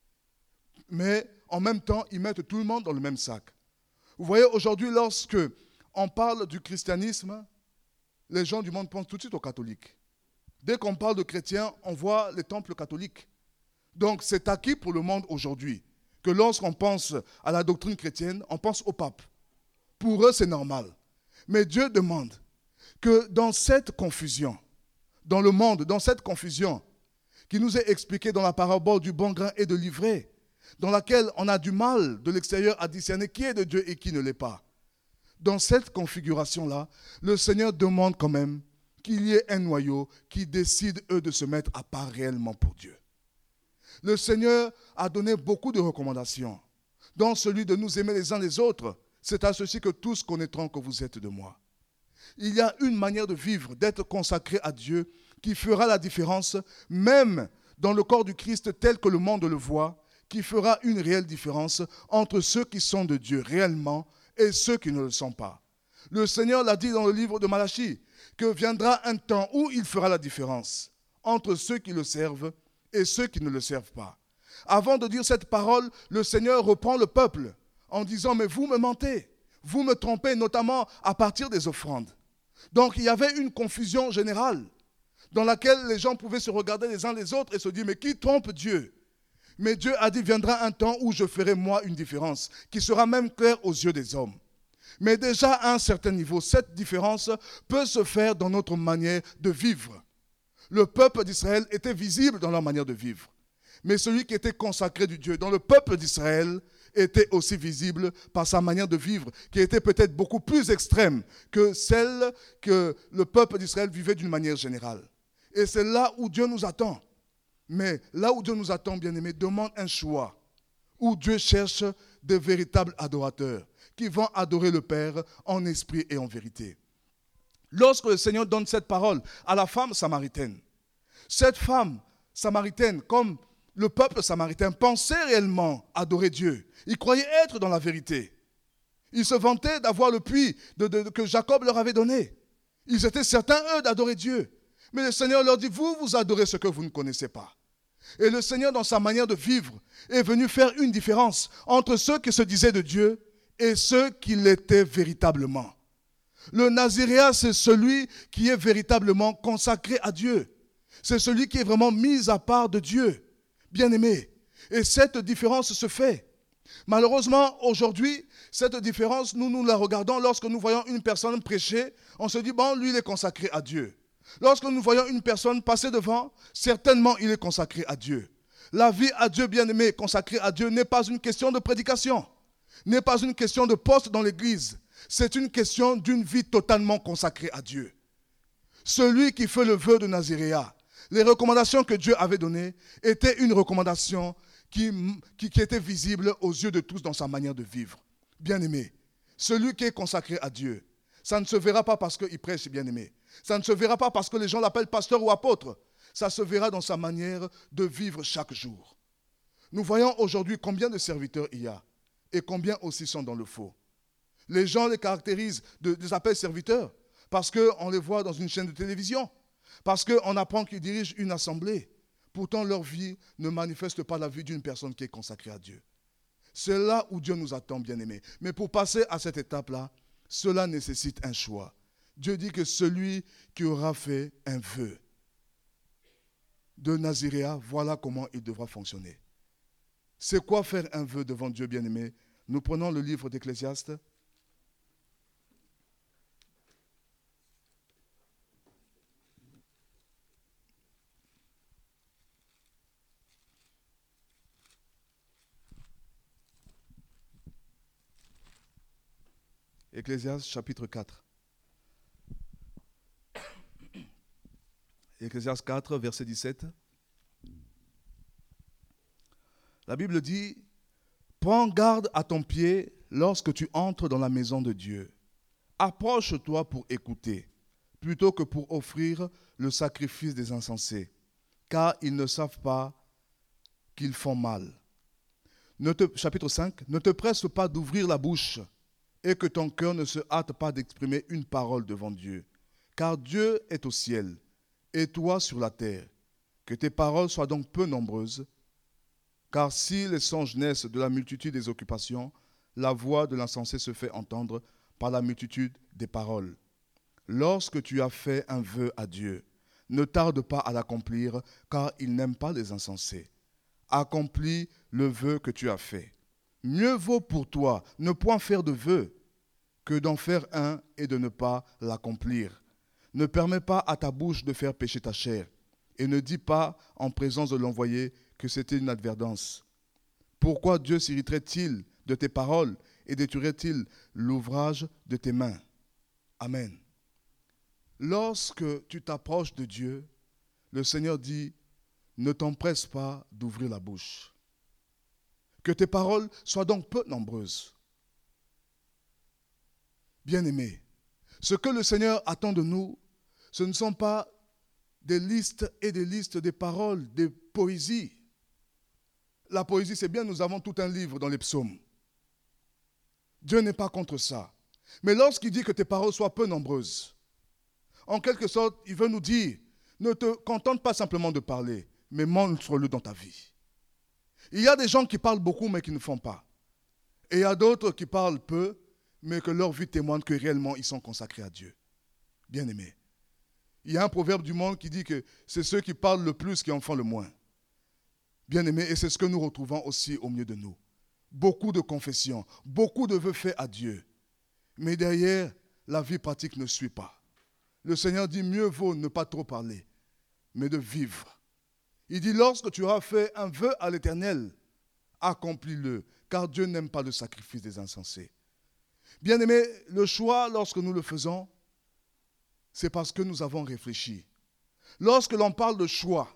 Mais en même temps, ils mettent tout le monde dans le même sac. Vous voyez, aujourd'hui, lorsque on parle du christianisme, les gens du monde pensent tout de suite aux catholiques. Dès qu'on parle de chrétiens, on voit les temples catholiques. Donc c'est acquis pour le monde aujourd'hui que lorsqu'on pense à la doctrine chrétienne, on pense au pape. Pour eux, c'est normal. Mais Dieu demande que dans cette confusion, dans le monde, dans cette confusion qui nous est expliquée dans la parabole du bon grain et de l'ivraie, dans laquelle on a du mal de l'extérieur à discerner qui est de Dieu et qui ne l'est pas. Dans cette configuration-là, le Seigneur demande quand même qu'il y ait un noyau qui décide, eux, de se mettre à part réellement pour Dieu. Le Seigneur a donné beaucoup de recommandations, dont celui de nous aimer les uns les autres. C'est à ceci que tous connaîtront que vous êtes de moi. Il y a une manière de vivre, d'être consacré à Dieu, qui fera la différence, même dans le corps du Christ tel que le monde le voit, qui fera une réelle différence entre ceux qui sont de Dieu réellement et ceux qui ne le sont pas. Le Seigneur l'a dit dans le livre de Malachie, que viendra un temps où il fera la différence entre ceux qui le servent et ceux qui ne le servent pas. Avant de dire cette parole, le Seigneur reprend le peuple en disant, mais vous me mentez, vous me trompez, notamment à partir des offrandes. Donc il y avait une confusion générale dans laquelle les gens pouvaient se regarder les uns les autres et se dire, mais qui trompe Dieu? Mais Dieu a dit, viendra un temps où je ferai moi une différence, qui sera même claire aux yeux des hommes. Mais déjà à un certain niveau, cette différence peut se faire dans notre manière de vivre. Le peuple d'Israël était visible dans leur manière de vivre. Mais celui qui était consacré du Dieu dans le peuple d'Israël était aussi visible par sa manière de vivre, qui était peut-être beaucoup plus extrême que celle que le peuple d'Israël vivait d'une manière générale. Et c'est là où Dieu nous attend. Mais là où Dieu nous attend, bien-aimés, demande un choix, où Dieu cherche de véritables adorateurs qui vont adorer le Père en esprit et en vérité. Lorsque le Seigneur donne cette parole à la femme samaritaine, cette femme samaritaine, comme le peuple samaritain, pensait réellement adorer Dieu. Il croyait être dans la vérité. Ils se vantaient d'avoir le puits que Jacob leur avait donné. Ils étaient certains, eux, d'adorer Dieu. Mais le Seigneur leur dit, vous adorez ce que vous ne connaissez pas. Et le Seigneur, dans sa manière de vivre, est venu faire une différence entre ceux qui se disaient de Dieu et ceux qui l'étaient véritablement. Le naziréat, c'est celui qui est véritablement consacré à Dieu. C'est celui qui est vraiment mis à part de Dieu, bien-aimé. Et cette différence se fait. Malheureusement, aujourd'hui, cette différence, nous la regardons lorsque nous voyons une personne prêcher. On se dit, bon, lui, il est consacré à Dieu. Lorsque nous voyons une personne passer devant, certainement, il est consacré à Dieu. La vie à Dieu, bien-aimé, consacrée à Dieu, n'est pas une question de prédication, n'est pas une question de poste dans l'église. C'est une question d'une vie totalement consacrée à Dieu. Celui qui fait le vœu de Naziréat, les recommandations que Dieu avait données étaient une recommandation qui était visible aux yeux de tous dans sa manière de vivre. Bien-aimé, celui qui est consacré à Dieu, ça ne se verra pas parce qu'il prêche, bien-aimé. Ça ne se verra pas parce que les gens l'appellent pasteur ou apôtre. Ça se verra dans sa manière de vivre chaque jour. Nous voyons aujourd'hui combien de serviteurs il y a et combien aussi sont dans le faux. Les gens les caractérisent, les appellent serviteurs parce qu'on les voit dans une chaîne de télévision, parce qu'on apprend qu'ils dirigent une assemblée. Pourtant, leur vie ne manifeste pas la vie d'une personne qui est consacrée à Dieu. C'est là où Dieu nous attend, bien-aimés. Mais pour passer à cette étape-là, cela nécessite un choix. Dieu dit que celui qui aura fait un vœu de Naziréat, voilà comment il devra fonctionner. C'est quoi faire un vœu devant Dieu, bien-aimé? Nous prenons le livre d'Ecclésiaste. Ecclésiaste chapitre 4. Ecclésiaste 4, verset 17. La Bible dit, « Prends garde à ton pied lorsque tu entres dans la maison de Dieu. Approche-toi pour écouter, plutôt que pour offrir le sacrifice des insensés, car ils ne savent pas qu'ils font mal. » Chapitre 5, « Ne te presse pas d'ouvrir la bouche, et que ton cœur ne se hâte pas d'exprimer une parole devant Dieu. Car Dieu est au ciel, et toi sur la terre. Que tes paroles soient donc peu nombreuses, car si les songes naissent de la multitude des occupations, la voix de l'insensé se fait entendre par la multitude des paroles. Lorsque tu as fait un vœu à Dieu, ne tarde pas à l'accomplir, car il n'aime pas les insensés. Accomplis le vœu que tu as fait. Mieux vaut pour toi ne point faire de vœu que d'en faire un et de ne pas l'accomplir. Ne permets pas à ta bouche de faire pécher ta chair, et ne dis pas en présence de l'envoyé que c'était une advertence. Pourquoi Dieu s'irriterait-il de tes paroles et détruirait-il l'ouvrage de tes mains? Amen. Lorsque tu t'approches de Dieu, le Seigneur dit, ne t'empresse pas d'ouvrir la bouche. Que tes paroles soient donc peu nombreuses. Bien-aimés, ce que le Seigneur attend de nous, ce ne sont pas des listes et des listes de paroles, des poésies. La poésie, c'est bien, nous avons tout un livre dans les psaumes. Dieu n'est pas contre ça. Mais lorsqu'il dit que tes paroles soient peu nombreuses, en quelque sorte, il veut nous dire, ne te contente pas simplement de parler, mais montre-le dans ta vie. Il y a des gens qui parlent beaucoup, mais qui ne font pas. Et il y a d'autres qui parlent peu, mais que leur vie témoigne que réellement ils sont consacrés à Dieu. Bien-aimés. Il y a un proverbe du monde qui dit que c'est ceux qui parlent le plus qui en font le moins. Bien-aimés, et c'est ce que nous retrouvons aussi au milieu de nous. Beaucoup de confessions, beaucoup de vœux faits à Dieu. Mais derrière, la vie pratique ne suit pas. Le Seigneur dit, mieux vaut ne pas trop parler, mais de vivre. Il dit, lorsque tu auras fait un vœu à l'Éternel, accomplis-le, car Dieu n'aime pas le sacrifice des insensés. Bien-aimés, le choix, lorsque nous le faisons, c'est parce que nous avons réfléchi. Lorsque l'on parle de choix,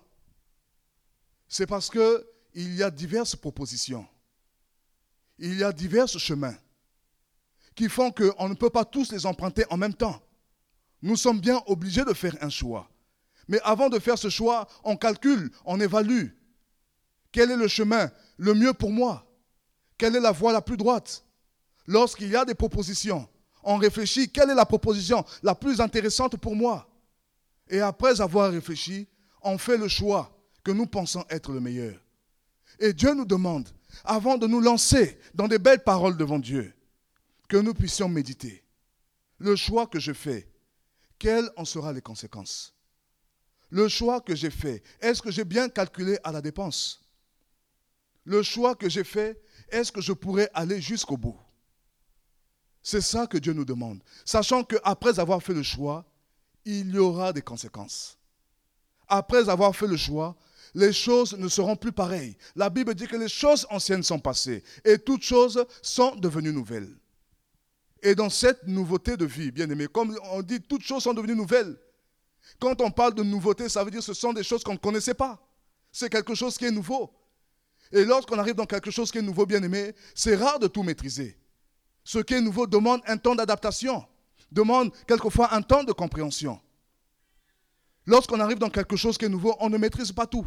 c'est parce qu'il y a diverses propositions. Il y a divers chemins qui font qu'on ne peut pas tous les emprunter en même temps. Nous sommes bien obligés de faire un choix. Mais avant de faire ce choix, on calcule, on évalue. Quel est le chemin le mieux pour moi? Quelle est la voie la plus droite? Lorsqu'il y a des propositions, on réfléchit, quelle est la proposition la plus intéressante pour moi? Et après avoir réfléchi, on fait le choix que nous pensons être le meilleur. Et Dieu nous demande, avant de nous lancer dans des belles paroles devant Dieu, que nous puissions méditer. Le choix que je fais, quelles en seront les conséquences? Le choix que j'ai fait, est-ce que j'ai bien calculé à la dépense? Le choix que j'ai fait, est-ce que je pourrais aller jusqu'au bout? C'est ça que Dieu nous demande. Sachant qu'après avoir fait le choix, il y aura des conséquences. Après avoir fait le choix, les choses ne seront plus pareilles. La Bible dit que les choses anciennes sont passées et toutes choses sont devenues nouvelles. Et dans cette nouveauté de vie, bien aimé, comme on dit, toutes choses sont devenues nouvelles. Quand on parle de nouveauté, ça veut dire que ce sont des choses qu'on ne connaissait pas. C'est quelque chose qui est nouveau. Et lorsqu'on arrive dans quelque chose qui est nouveau, bien aimé, c'est rare de tout maîtriser. Ce qui est nouveau demande un temps d'adaptation, demande quelquefois un temps de compréhension. Lorsqu'on arrive dans quelque chose qui est nouveau, on ne maîtrise pas tout.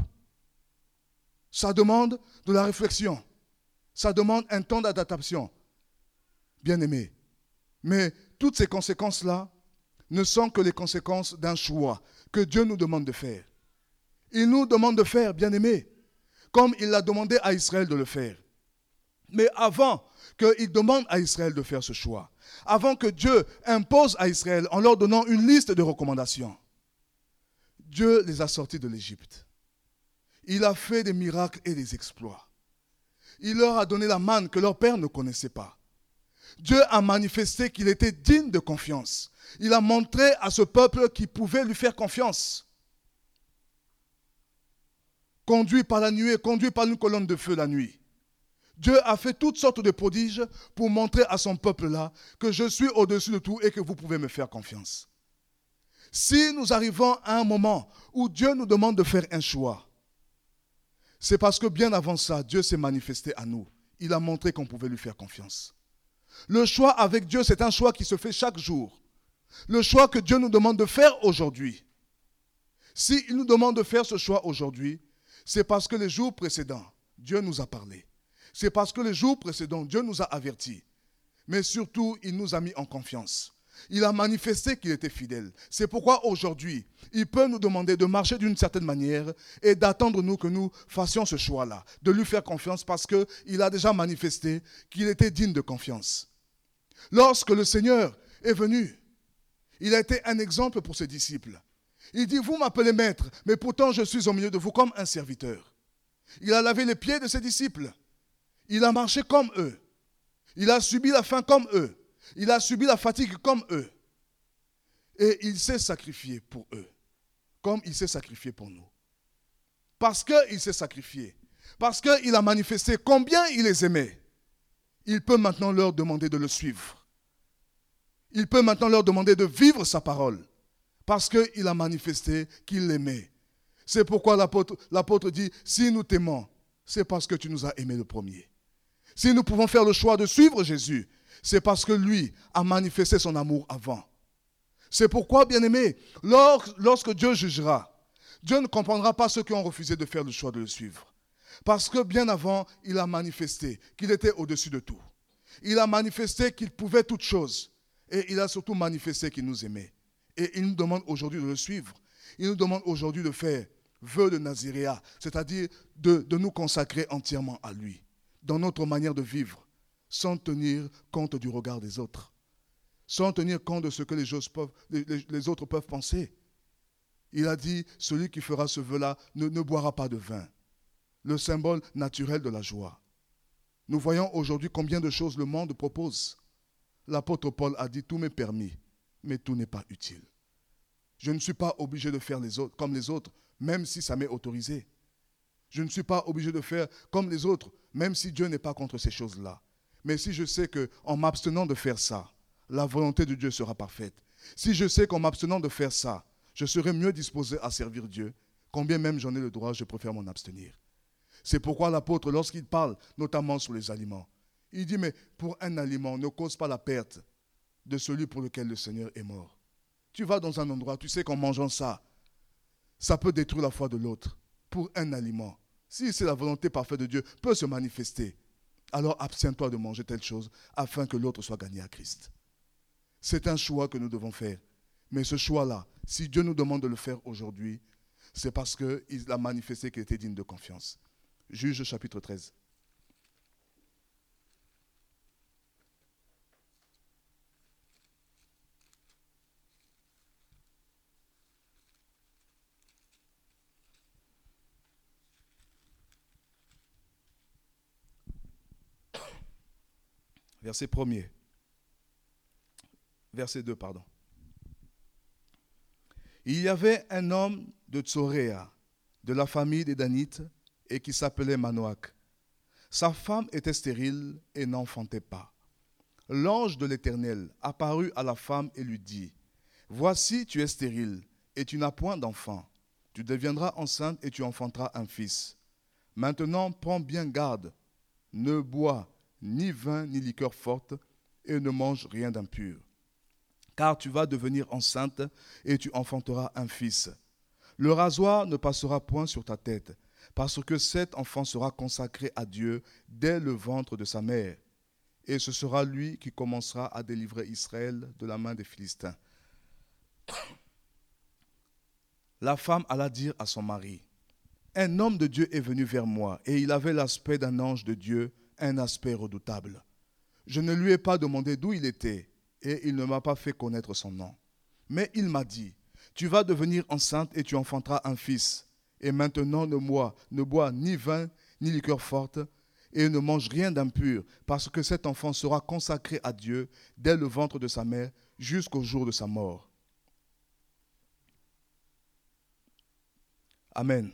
Ça demande de la réflexion. Ça demande un temps d'adaptation. Bien aimé. Mais toutes ces conséquences-là ne sont que les conséquences d'un choix que Dieu nous demande de faire. Il nous demande de faire, bien aimé, comme il l'a demandé à Israël de le faire. Mais avant qu'il demande à Israël de faire ce choix, avant que Dieu impose à Israël en leur donnant une liste de recommandations, Dieu les a sortis de l'Égypte. Il a fait des miracles et des exploits. Il leur a donné la manne que leur père ne connaissait pas. Dieu a manifesté qu'il était digne de confiance. Il a montré à ce peuple qu'il pouvait lui faire confiance. Conduit par la nuée, conduit par une colonne de feu la nuit. Dieu a fait toutes sortes de prodiges pour montrer à son peuple-là que je suis au-dessus de tout et que vous pouvez me faire confiance. Si nous arrivons à un moment où Dieu nous demande de faire un choix, c'est parce que bien avant ça, Dieu s'est manifesté à nous. Il a montré qu'on pouvait lui faire confiance. Le choix avec Dieu, c'est un choix qui se fait chaque jour. Le choix que Dieu nous demande de faire aujourd'hui. S'il nous demande de faire ce choix aujourd'hui, c'est parce que les jours précédents, Dieu nous a parlé. C'est parce que les jours précédents, Dieu nous a avertis. Mais surtout, il nous a mis en confiance. Il a manifesté qu'il était fidèle. C'est pourquoi aujourd'hui, il peut nous demander de marcher d'une certaine manière et d'attendre nous que nous fassions ce choix-là, de lui faire confiance parce qu'il a déjà manifesté qu'il était digne de confiance. Lorsque le Seigneur est venu, il a été un exemple pour ses disciples. Il dit, vous m'appelez maître, mais pourtant je suis au milieu de vous comme un serviteur. Il a lavé les pieds de ses disciples. Il a marché comme eux. Il a subi la faim comme eux. Il a subi la fatigue comme eux. Et il s'est sacrifié pour eux, comme il s'est sacrifié pour nous. Parce qu'il s'est sacrifié, parce qu'il a manifesté combien il les aimait, il peut maintenant leur demander de le suivre. Il peut maintenant leur demander de vivre sa parole, parce qu'il a manifesté qu'il l'aimait. C'est pourquoi l'apôtre dit, si nous t'aimons, c'est parce que tu nous as aimés le premier. Si nous pouvons faire le choix de suivre Jésus, c'est parce que lui a manifesté son amour avant. C'est pourquoi, bien-aimés, lorsque Dieu jugera, Dieu ne comprendra pas ceux qui ont refusé de faire le choix de le suivre. Parce que bien avant, il a manifesté qu'il était au-dessus de tout. Il a manifesté qu'il pouvait toutes choses. Et il a surtout manifesté qu'il nous aimait. Et il nous demande aujourd'hui de le suivre. Il nous demande aujourd'hui de faire vœu de Naziréa, c'est-à-dire de nous consacrer entièrement à lui, dans notre manière de vivre, sans tenir compte du regard des autres, sans tenir compte de ce que les autres peuvent penser. Il a dit, celui qui fera ce vœu-là ne boira pas de vin, le symbole naturel de la joie. Nous voyons aujourd'hui combien de choses le monde propose. L'apôtre Paul a dit, tout m'est permis, mais tout n'est pas utile. Je ne suis pas obligé de faire comme les autres, même si ça m'est autorisé. Je ne suis pas obligé de faire comme les autres, même si Dieu n'est pas contre ces choses-là. Mais si je sais qu'en m'abstenant de faire ça, la volonté de Dieu sera parfaite. Si je sais qu'en m'abstenant de faire ça, je serai mieux disposé à servir Dieu, combien même j'en ai le droit, je préfère m'en abstenir. C'est pourquoi l'apôtre, lorsqu'il parle notamment sur les aliments, il dit, mais pour un aliment, ne cause pas la perte de celui pour lequel le Seigneur est mort. Tu vas dans un endroit, tu sais qu'en mangeant ça, ça peut détruire la foi de l'autre. Pour un aliment, si c'est la volonté parfaite de Dieu, peut se manifester. Alors abstiens-toi de manger telle chose afin que l'autre soit gagné à Christ. C'est un choix que nous devons faire. Mais ce choix-là, si Dieu nous demande de le faire aujourd'hui, c'est parce qu'il a manifesté qu'il était digne de confiance. Juge chapitre 13. Verset 1er. Verset 2, pardon. Il y avait un homme de Tsoréa, de la famille des Danites, et qui s'appelait Manoach. Sa femme était stérile et n'enfantait pas. L'ange de l'Éternel apparut à la femme et lui dit, « Voici, tu es stérile, et tu n'as point d'enfant. Tu deviendras enceinte et tu enfanteras un fils. Maintenant, prends bien garde, ne bois ni vin ni liqueur forte, et ne mange rien d'impur. Car tu vas devenir enceinte et tu enfanteras un fils. Le rasoir ne passera point sur ta tête, parce que cet enfant sera consacré à Dieu dès le ventre de sa mère. Et ce sera lui qui commencera à délivrer Israël de la main des Philistins. » La femme alla dire à son mari, « Un homme de Dieu est venu vers moi, et il avait l'aspect d'un ange de Dieu, un aspect redoutable. Je ne lui ai pas demandé d'où il était, et il ne m'a pas fait connaître son nom. Mais il m'a dit, tu vas devenir enceinte et tu enfanteras un fils. Et maintenant ne bois ni vin ni liqueur forte, et ne mange rien d'impur, parce que cet enfant sera consacré à Dieu dès le ventre de sa mère jusqu'au jour de sa mort. » Amen.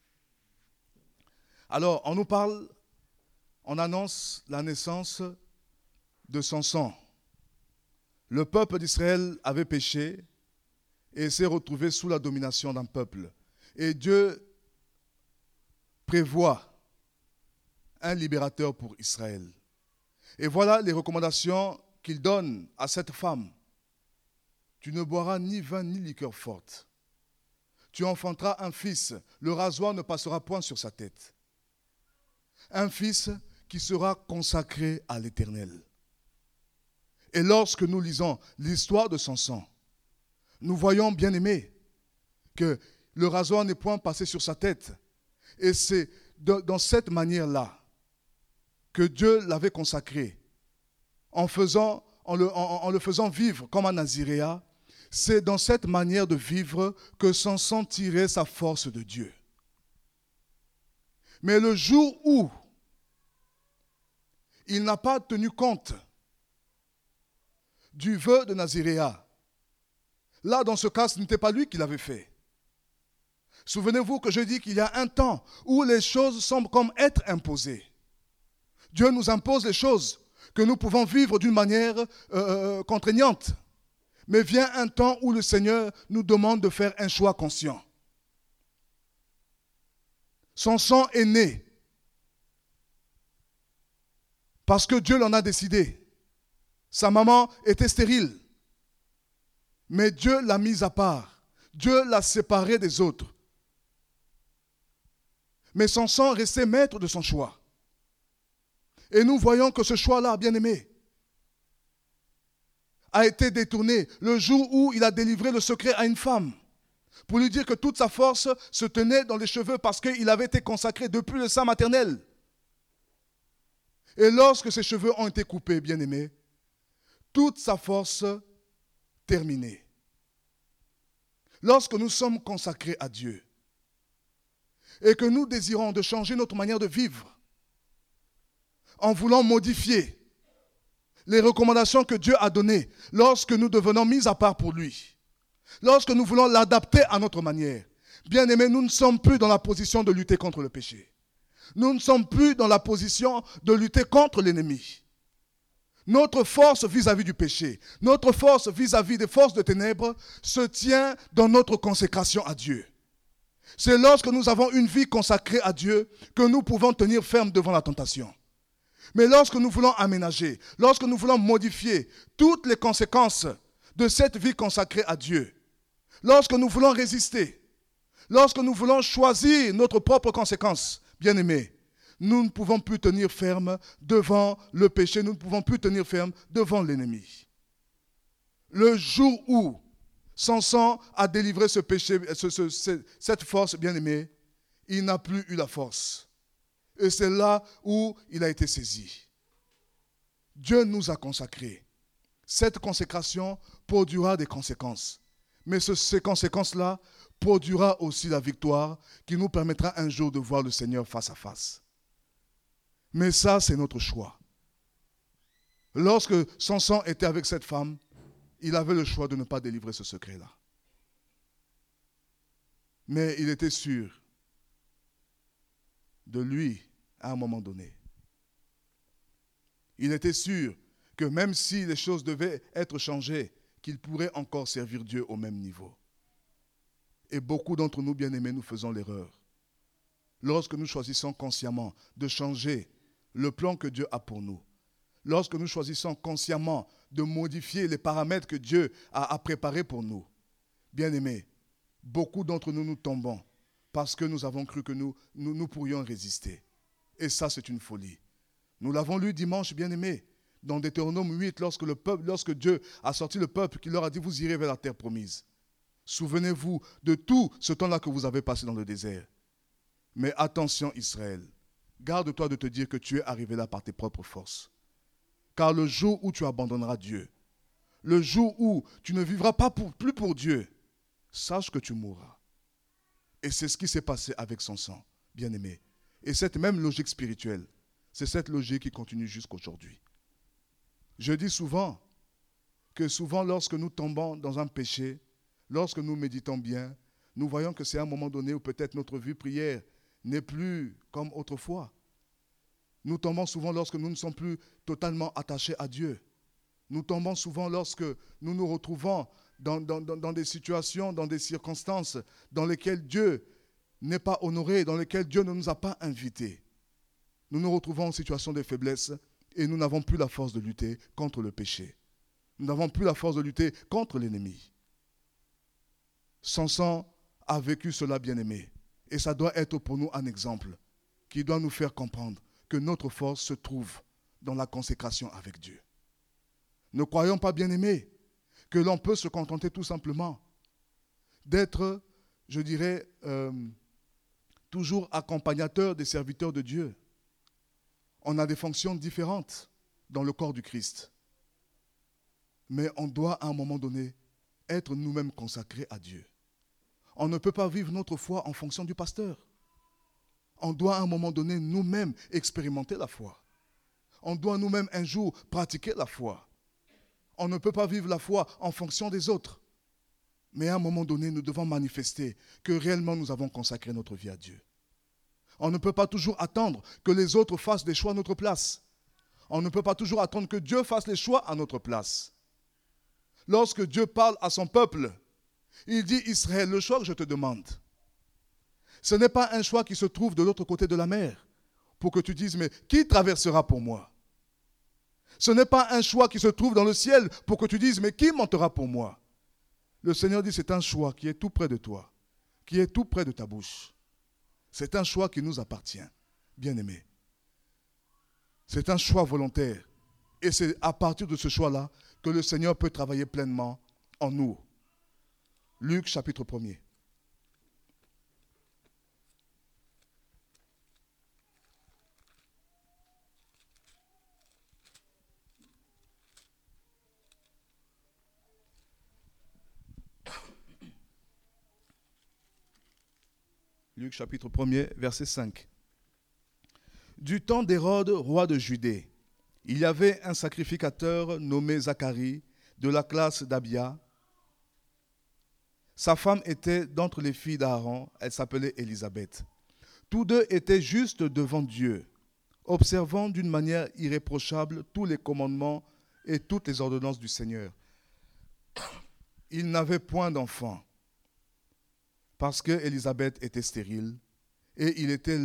Alors, on nous parle, on annonce la naissance de Samson. Le peuple d'Israël avait péché et s'est retrouvé sous la domination d'un peuple. Et Dieu prévoit un libérateur pour Israël. Et voilà les recommandations qu'il donne à cette femme. Tu ne boiras ni vin ni liqueur forte. Tu enfanteras un fils. Le rasoir ne passera point sur sa tête. Un fils qui sera consacré à l'Éternel. Et lorsque nous lisons l'histoire de Samson, nous voyons, bien aimés, que le rasoir n'est point passé sur sa tête. Et c'est dans cette manière-là que Dieu l'avait consacré. En le faisant vivre comme un Naziréa, c'est dans cette manière de vivre que Samson tirait sa force de Dieu. Mais le jour où il n'a pas tenu compte du vœu de Naziréa, là, dans ce cas, ce n'était pas lui qui l'avait fait. Souvenez-vous que je dis qu'il y a un temps où les choses semblent comme être imposées. Dieu nous impose les choses que nous pouvons vivre d'une manière contraignante. Mais vient un temps où le Seigneur nous demande de faire un choix conscient. Samson est né parce que Dieu l'en a décidé. Sa maman était stérile. Mais Dieu l'a mise à part. Dieu l'a séparée des autres. Mais Samson restait maître de son choix. Et nous voyons que ce choix-là, bien aimé, a été détourné, le jour où il a délivré le secret à une femme, pour lui dire que toute sa force se tenait dans les cheveux parce qu'il avait été consacré depuis le sein maternel. Et lorsque ses cheveux ont été coupés, bien-aimés, toute sa force terminée. Lorsque nous sommes consacrés à Dieu et que nous désirons de changer notre manière de vivre en voulant modifier les recommandations que Dieu a données, lorsque nous devenons mis à part pour lui, lorsque nous voulons l'adapter à notre manière, bien aimés, nous ne sommes plus dans la position de lutter contre le péché. Nous ne sommes plus dans la position de lutter contre l'ennemi. Notre force vis-à-vis du péché, notre force vis-à-vis des forces de ténèbres se tient dans notre consécration à Dieu. C'est lorsque nous avons une vie consacrée à Dieu que nous pouvons tenir ferme devant la tentation. Mais lorsque nous voulons aménager, lorsque nous voulons modifier toutes les conséquences de cette vie consacrée à Dieu, lorsque nous voulons résister, lorsque nous voulons choisir notre propre conséquence, bien-aimés, nous ne pouvons plus tenir ferme devant le péché, nous ne pouvons plus tenir ferme devant l'ennemi. Le jour où Samson a délivré ce péché, cette force, bien-aimée, il n'a plus eu la force. Et c'est là où il a été saisi. Dieu nous a consacrés. Cette consécration produira des conséquences. Mais ces conséquences-là produira aussi la victoire qui nous permettra un jour de voir le Seigneur face à face. Mais ça, c'est notre choix. Lorsque Samson était avec cette femme, il avait le choix de ne pas délivrer ce secret-là. Mais il était sûr de lui à un moment donné. Il était sûr que même si les choses devaient être changées, qu'il pourrait encore servir Dieu au même niveau. Et beaucoup d'entre nous, bien-aimés, nous faisons l'erreur. Lorsque nous choisissons consciemment de changer le plan que Dieu a pour nous, lorsque nous choisissons consciemment de modifier les paramètres que Dieu a préparés pour nous, bien-aimés, beaucoup d'entre nous tombons parce que nous avons cru que nous pourrions résister. Et ça, c'est une folie. Nous l'avons lu dimanche, bien-aimés, dans Deutéronome 8, lorsque Dieu a sorti le peuple, qu'il leur a dit, vous irez vers la terre promise. Souvenez-vous de tout ce temps-là que vous avez passé dans le désert. Mais attention Israël, garde-toi de te dire que tu es arrivé là par tes propres forces. Car le jour où tu abandonneras Dieu, le jour où tu ne vivras pas plus pour Dieu, sache que tu mourras. Et c'est ce qui s'est passé avec Samson, bien-aimé. Et cette même logique spirituelle, c'est cette logique qui continue jusqu'aujourd'hui. Je dis souvent que lorsque nous tombons dans un péché, lorsque nous méditons bien, nous voyons que c'est un moment donné où peut-être notre vie prière n'est plus comme autrefois. Nous tombons souvent lorsque nous ne sommes plus totalement attachés à Dieu. Nous tombons souvent lorsque nous nous retrouvons dans des situations, dans des circonstances dans lesquelles Dieu n'est pas honoré, dans lesquelles Dieu ne nous a pas invités. Nous nous retrouvons en situation de faiblesse et nous n'avons plus la force de lutter contre le péché. Nous n'avons plus la force de lutter contre l'ennemi. Samson a vécu cela, bien-aimé. Et ça doit être pour nous un exemple qui doit nous faire comprendre que notre force se trouve dans la consécration avec Dieu. Ne croyons pas, bien-aimés, que l'on peut se contenter tout simplement d'être, je dirais, toujours accompagnateur des serviteurs de Dieu. On a des fonctions différentes dans le corps du Christ. Mais on doit à un moment donné être nous-mêmes consacrés à Dieu. On ne peut pas vivre notre foi en fonction du pasteur. On doit à un moment donné nous-mêmes expérimenter la foi. On doit nous-mêmes un jour pratiquer la foi. On ne peut pas vivre la foi en fonction des autres. Mais à un moment donné, nous devons manifester que réellement nous avons consacré notre vie à Dieu. On ne peut pas toujours attendre que les autres fassent des choix à notre place. On ne peut pas toujours attendre que Dieu fasse les choix à notre place. Lorsque Dieu parle à son peuple, il dit, Israël, le choix que je te demande, ce n'est pas un choix qui se trouve de l'autre côté de la mer, pour que tu dises, mais qui traversera pour moi? Ce n'est pas un choix qui se trouve dans le ciel, pour que tu dises, mais qui montera pour moi? Le Seigneur dit, c'est un choix qui est tout près de toi, qui est tout près de ta bouche. C'est un choix qui nous appartient, bien-aimés. C'est un choix volontaire. Et c'est à partir de ce choix-là que le Seigneur peut travailler pleinement en nous. Luc chapitre 1er. Luc chapitre 1er, verset 5. Du temps d'Hérode, roi de Judée, il y avait un sacrificateur nommé Zacharie, de la classe d'Abia. Sa femme était d'entre les filles d'Aaron, elle s'appelait Élisabeth. Tous deux étaient justes devant Dieu, observant d'une manière irréprochable tous les commandements et toutes les ordonnances du Seigneur. Ils n'avaient point d'enfant, parce que Élisabeth était stérile, et ils étaient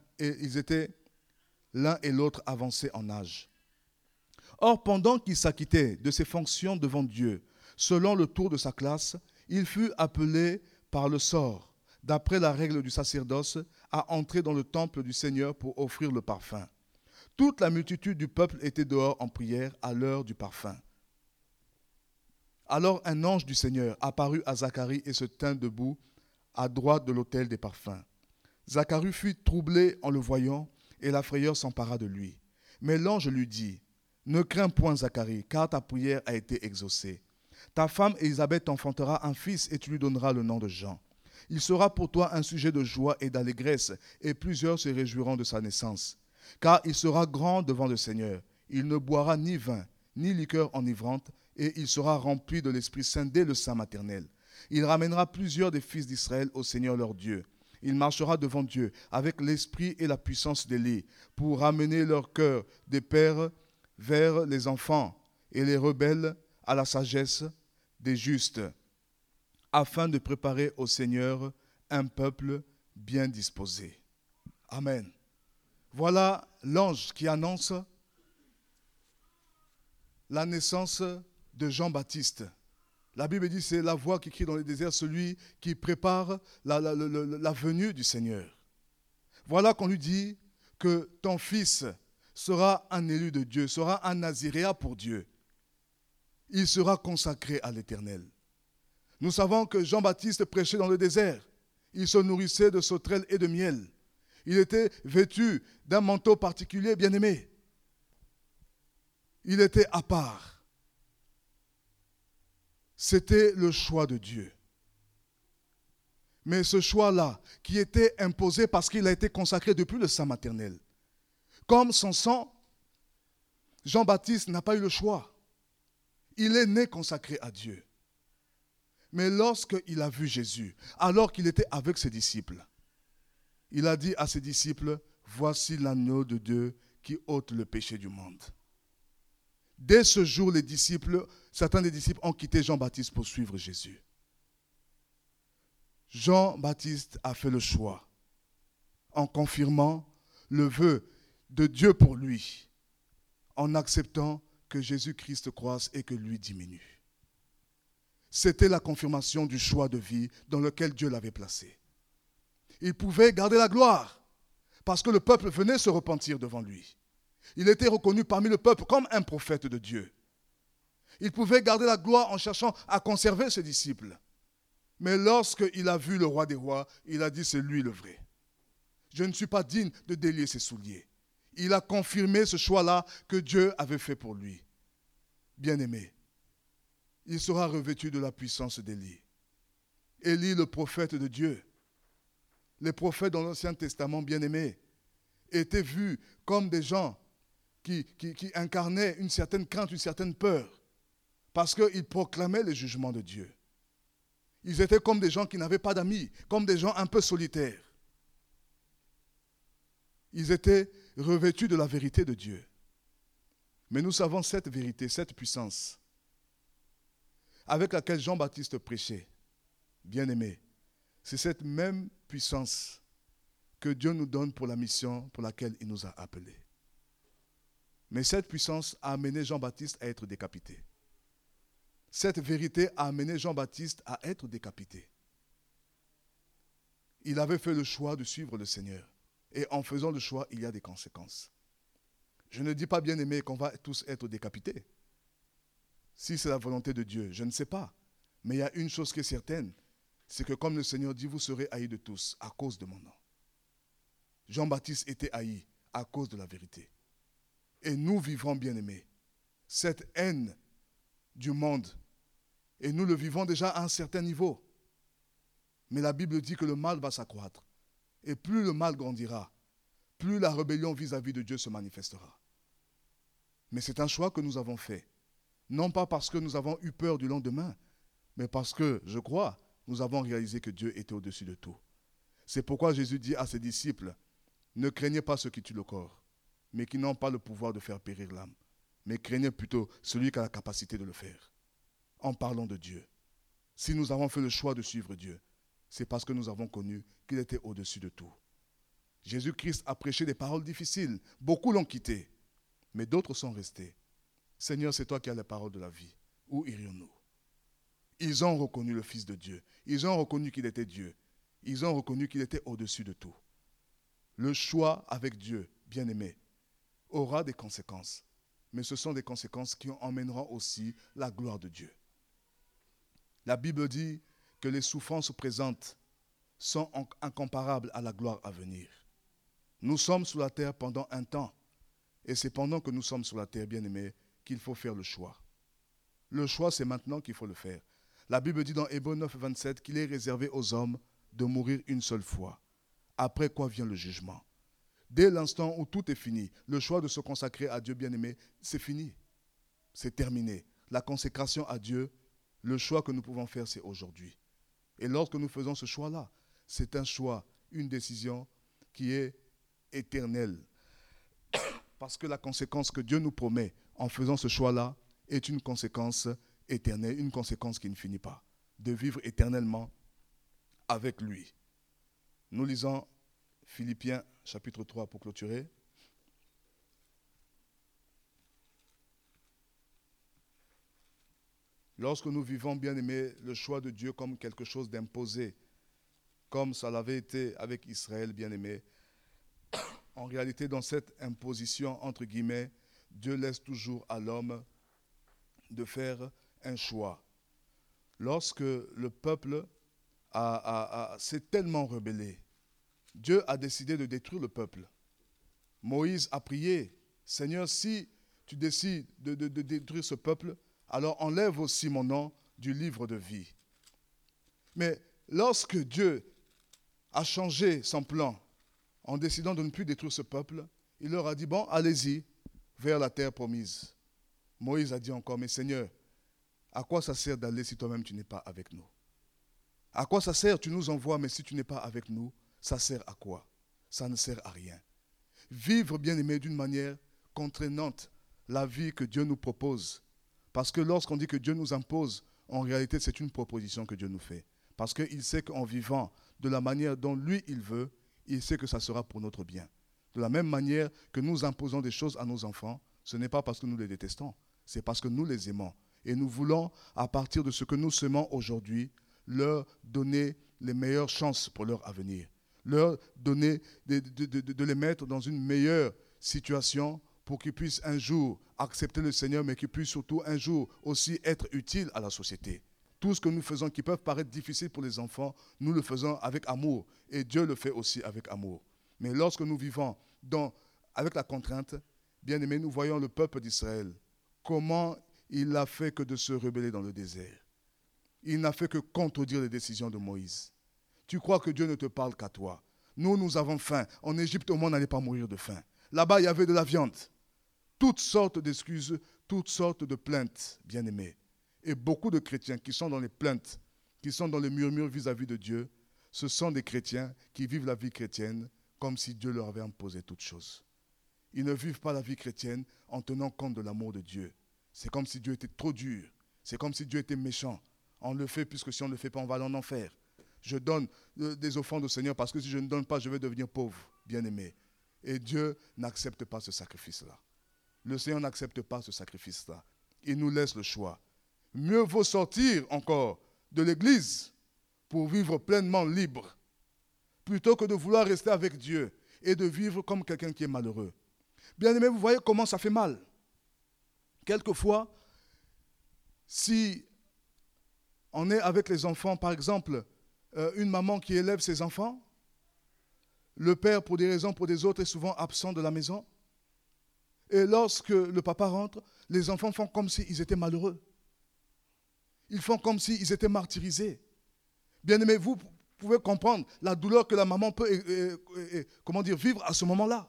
l'un et l'autre avancés en âge. Or, pendant qu'il s'acquittait de ses fonctions devant Dieu, selon le tour de sa classe, il fut appelé par le sort, d'après la règle du sacerdoce, à entrer dans le temple du Seigneur pour offrir le parfum. Toute la multitude du peuple était dehors en prière à l'heure du parfum. Alors un ange du Seigneur apparut à Zacharie et se tint debout à droite de l'autel des parfums. Zacharie fut troublé en le voyant, et la frayeur s'empara de lui. Mais l'ange lui dit, « Ne crains point, Zacharie, car ta prière a été exaucée. Ta femme Élisabeth t'enfantera un fils, et tu lui donneras le nom de Jean. Il sera pour toi un sujet de joie et d'allégresse, et plusieurs se réjouiront de sa naissance. Car il sera grand devant le Seigneur. Il ne boira ni vin, ni liqueur enivrante, et il sera rempli de l'Esprit Saint dès le sein maternel. Il ramènera plusieurs des fils d'Israël au Seigneur leur Dieu. Il marchera devant Dieu avec l'esprit et la puissance d'Élie pour ramener leur cœur des pères vers les enfants et les rebelles à la sagesse des justes, afin de préparer au Seigneur un peuple bien disposé. » Amen. Voilà l'ange qui annonce la naissance de Jean-Baptiste. La Bible dit, c'est la voix qui crie dans le désert, celui qui prépare la venue du Seigneur. Voilà qu'on lui dit que ton fils sera un élu de Dieu, sera un naziréen pour Dieu. Il sera consacré à l'Éternel. Nous savons que Jean-Baptiste prêchait dans le désert. Il se nourrissait de sauterelles et de miel. Il était vêtu d'un manteau particulier, bien-aimé. Il était à part. C'était le choix de Dieu. Mais ce choix-là, qui était imposé parce qu'il a été consacré depuis le sein maternel. Comme son sang, Jean-Baptiste n'a pas eu le choix. Il est né consacré à Dieu. Mais lorsqu'il a vu Jésus, alors qu'il était avec ses disciples, il a dit à ses disciples, « Voici l'agneau de Dieu qui ôte le péché du monde. » Dès ce jour, certains des disciples ont quitté Jean-Baptiste pour suivre Jésus. Jean-Baptiste a fait le choix en confirmant le vœu de Dieu pour lui, en acceptant que Jésus-Christ croisse et que lui diminue. C'était la confirmation du choix de vie dans lequel Dieu l'avait placé. Il pouvait garder la gloire parce que le peuple venait se repentir devant lui. Il était reconnu parmi le peuple comme un prophète de Dieu. Il pouvait garder la gloire en cherchant à conserver ses disciples. Mais lorsqu'il a vu le roi des rois, il a dit, c'est lui le vrai. Je ne suis pas digne de délier ses souliers. Il a confirmé ce choix-là que Dieu avait fait pour lui. Bien-aimé, il sera revêtu de la puissance d'Élie. Élie, le prophète de Dieu. Les prophètes dans l'Ancien Testament, bien-aimés, étaient vus comme des gens qui incarnaient une certaine crainte, une certaine peur, parce qu'ils proclamaient le jugement de Dieu. Ils étaient comme des gens qui n'avaient pas d'amis, comme des gens un peu solitaires. Ils étaient revêtus de la vérité de Dieu. Mais nous savons cette vérité, cette puissance, avec laquelle Jean-Baptiste prêchait, bien-aimé, c'est cette même puissance que Dieu nous donne pour la mission pour laquelle il nous a appelés. Mais cette puissance a amené Jean-Baptiste à être décapité. Cette vérité a amené Jean-Baptiste à être décapité. Il avait fait le choix de suivre le Seigneur. Et en faisant le choix, il y a des conséquences. Je ne dis pas, bien-aimé, qu'on va tous être décapités. si c'est la volonté de Dieu, je ne sais pas. Mais il y a une chose qui est certaine, c'est que comme le Seigneur dit, vous serez haïs de tous à cause de mon nom. Jean-Baptiste était haï à cause de la vérité. Et nous vivrons, bien-aimés, cette haine du monde. Et nous le vivons déjà à un certain niveau. Mais la Bible dit que le mal va s'accroître. Et plus le mal grandira, plus la rébellion vis-à-vis de Dieu se manifestera. Mais c'est un choix que nous avons fait. Non pas parce que nous avons eu peur du lendemain, mais parce que, je crois, nous avons réalisé que Dieu était au-dessus de tout. C'est pourquoi Jésus dit à ses disciples, ne craignez pas ceux qui tuent le corps, mais qui n'ont pas le pouvoir de faire périr l'âme. Mais craignez plutôt celui qui a la capacité de le faire. En parlant de Dieu. Si nous avons fait le choix de suivre Dieu, c'est parce que nous avons connu qu'il était au-dessus de tout. Jésus-Christ a prêché des paroles difficiles. Beaucoup l'ont quitté, mais d'autres sont restés. Seigneur, c'est toi qui as les paroles de la vie. Où irions-nous? Ils ont reconnu le Fils de Dieu. Ils ont reconnu qu'il était Dieu. Ils ont reconnu qu'il était au-dessus de tout. Le choix avec Dieu, bien-aimé, aura des conséquences. Mais ce sont des conséquences qui emmèneront aussi la gloire de Dieu. La Bible dit que les souffrances présentes sont incomparables à la gloire à venir. Nous sommes sur la terre pendant un temps. Et c'est pendant que nous sommes sur la terre, bien-aimés, qu'il faut faire le choix. Le choix, c'est maintenant qu'il faut le faire. La Bible dit dans Hébreux 9, 27 qu'il est réservé aux hommes de mourir une seule fois. Après quoi vient le jugement. Dès l'instant où tout est fini, le choix de se consacrer à Dieu, bien-aimé, c'est fini. C'est terminé. La consécration à Dieu, le choix que nous pouvons faire, c'est aujourd'hui. Et lorsque nous faisons ce choix-là, c'est un choix, une décision qui est éternelle. Parce que la conséquence que Dieu nous promet en faisant ce choix-là est une conséquence éternelle, une conséquence qui ne finit pas, de vivre éternellement avec lui. Nous lisons Philippiens chapitre 3 pour clôturer. Lorsque nous vivons, bien-aimés, le choix de Dieu comme quelque chose d'imposé, comme ça l'avait été avec Israël, bien-aimé, en réalité, dans cette imposition, entre guillemets, Dieu laisse toujours à l'homme de faire un choix. Lorsque le peuple s'est tellement rebellé, Dieu a décidé de détruire le peuple. Moïse a prié, Seigneur, si tu décides de détruire ce peuple, alors enlève aussi mon nom du livre de vie. Mais lorsque Dieu a changé son plan, en décidant de ne plus détruire ce peuple, il leur a dit, bon, allez-y vers la terre promise. Moïse a dit encore, mais Seigneur, à quoi ça sert d'aller si toi-même tu n'es pas avec nous? À quoi ça sert? Tu nous envoies, mais si tu n'es pas avec nous, ça sert à quoi? Ça ne sert à rien. Vivre, bien-aimé, d'une manière contraignante la vie que Dieu nous propose. Parce que lorsqu'on dit que Dieu nous impose, en réalité, c'est une proposition que Dieu nous fait. Parce qu'il sait qu'en vivant de la manière dont lui, il veut, il sait que ça sera pour notre bien. De la même manière que nous imposons des choses à nos enfants, ce n'est pas parce que nous les détestons, c'est parce que nous les aimons. Et nous voulons, à partir de ce que nous semons aujourd'hui, leur donner les meilleures chances pour leur avenir. Leur donner, de les mettre dans une meilleure situation pour qu'ils puissent un jour accepter le Seigneur, mais qu'ils puissent surtout un jour aussi être utiles à la société. Tout ce que nous faisons qui peut paraître difficile pour les enfants, nous le faisons avec amour. Et Dieu le fait aussi avec amour. Mais lorsque nous vivons avec la contrainte, bien aimé, nous voyons le peuple d'Israël, comment il n'a fait que de se rebeller dans le désert. Il n'a fait que contredire les décisions de Moïse. Tu crois que Dieu ne te parle qu'à toi. Nous avons faim. En Égypte, au moins, on n'allait pas mourir de faim. Là-bas, il y avait de la viande. Toutes sortes d'excuses, toutes sortes de plaintes, bien aimés. Et beaucoup de chrétiens qui sont dans les plaintes, qui sont dans les murmures vis-à-vis de Dieu, ce sont des chrétiens qui vivent la vie chrétienne comme si Dieu leur avait imposé toutes choses. Ils ne vivent pas la vie chrétienne en tenant compte de l'amour de Dieu. C'est comme si Dieu était trop dur. C'est comme si Dieu était méchant. On le fait puisque si on ne le fait pas, on va aller en enfer. Je donne des offrandes au Seigneur parce que si je ne donne pas, je vais devenir pauvre, bien-aimé. Et Dieu n'accepte pas ce sacrifice-là. Le Seigneur n'accepte pas ce sacrifice-là. Il nous laisse le choix. Mieux vaut sortir encore de l'église pour vivre pleinement libre, plutôt que de vouloir rester avec Dieu et de vivre comme quelqu'un qui est malheureux. Bien aimé, vous voyez comment ça fait mal. Quelquefois, Si on est avec les enfants, par exemple, une maman qui élève ses enfants, le père, pour des raisons, pour des autres, est souvent absent de la maison. Et lorsque le papa rentre, les enfants font comme s'ils étaient malheureux. Ils font comme s'ils étaient martyrisés. Bien-aimés, vous pouvez comprendre la douleur que la maman peut vivre à ce moment-là.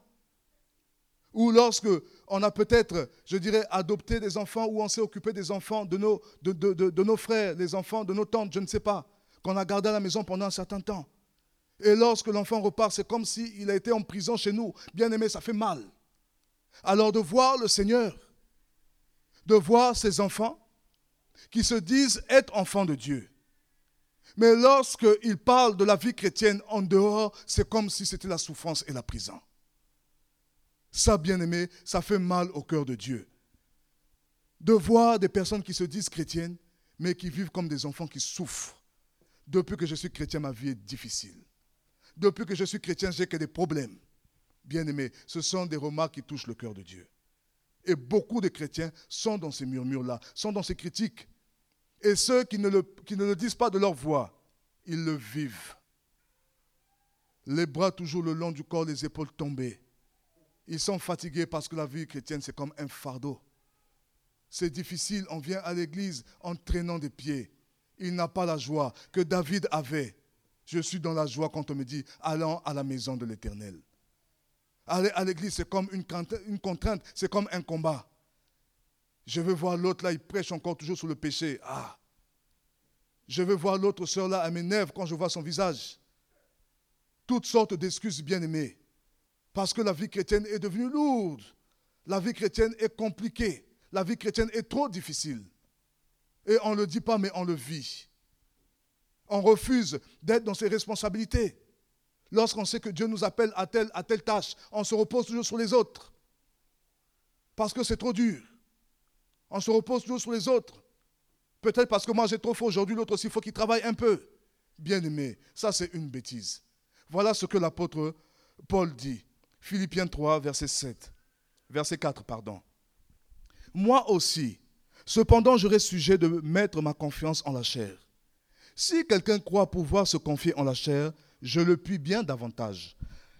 Ou lorsque on a peut-être, je dirais, adopté des enfants ou on s'est occupé des enfants de nos frères, les enfants de nos tantes, je ne sais pas, qu'on a gardé à la maison pendant un certain temps. Et lorsque l'enfant repart, c'est comme s'il a été en prison chez nous. Bien-aimé, ça fait mal. Alors de voir le Seigneur, de voir ces enfants qui se disent être enfants de Dieu. Mais lorsqu'ils parlent de la vie chrétienne en dehors, c'est comme si c'était la souffrance et la prison. Ça, bien-aimé, ça fait mal au cœur de Dieu. De voir des personnes qui se disent chrétiennes, mais qui vivent comme des enfants qui souffrent. Depuis que je suis chrétien, ma vie est difficile. Depuis que je suis chrétien, j'ai que des problèmes. Bien-aimé, ce sont des remarques qui touchent le cœur de Dieu. Et beaucoup de chrétiens sont dans ces murmures-là, sont dans ces critiques. Et ceux qui ne le disent pas de leur voix, ils le vivent. Les bras toujours le long du corps, les épaules tombées. Ils sont fatigués parce que la vie chrétienne, c'est comme un fardeau. C'est difficile, on vient à l'église en traînant des pieds. Il n'a pas la joie que David avait. Je suis dans la joie quand on me dit « allons à la maison de l'Éternel ». Aller à l'église, c'est comme une contrainte, c'est comme un combat. Je veux voir l'autre là, il prêche encore toujours sur le péché. Ah! Je veux voir l'autre sœur là, elle m'énerve quand je vois son visage. Toutes sortes d'excuses bien-aimées. Parce que la vie chrétienne est devenue lourde. La vie chrétienne est compliquée. La vie chrétienne est trop difficile. Et on ne le dit pas, mais on le vit. On refuse d'être dans ses responsabilités. Lorsqu'on sait que Dieu nous appelle à telle tâche, on se repose toujours sur les autres. Parce que c'est trop dur. On se repose toujours sur les autres. Peut-être parce que moi j'ai trop fait aujourd'hui, l'autre aussi, il faut qu'il travaille un peu. Bien-aimé, ça c'est une bêtise. Voilà ce que l'apôtre Paul dit. Philippiens 3, verset 4, pardon. Moi aussi, cependant, j'aurai sujet de mettre ma confiance en la chair. Si quelqu'un croit pouvoir se confier en la chair, je le puis bien davantage.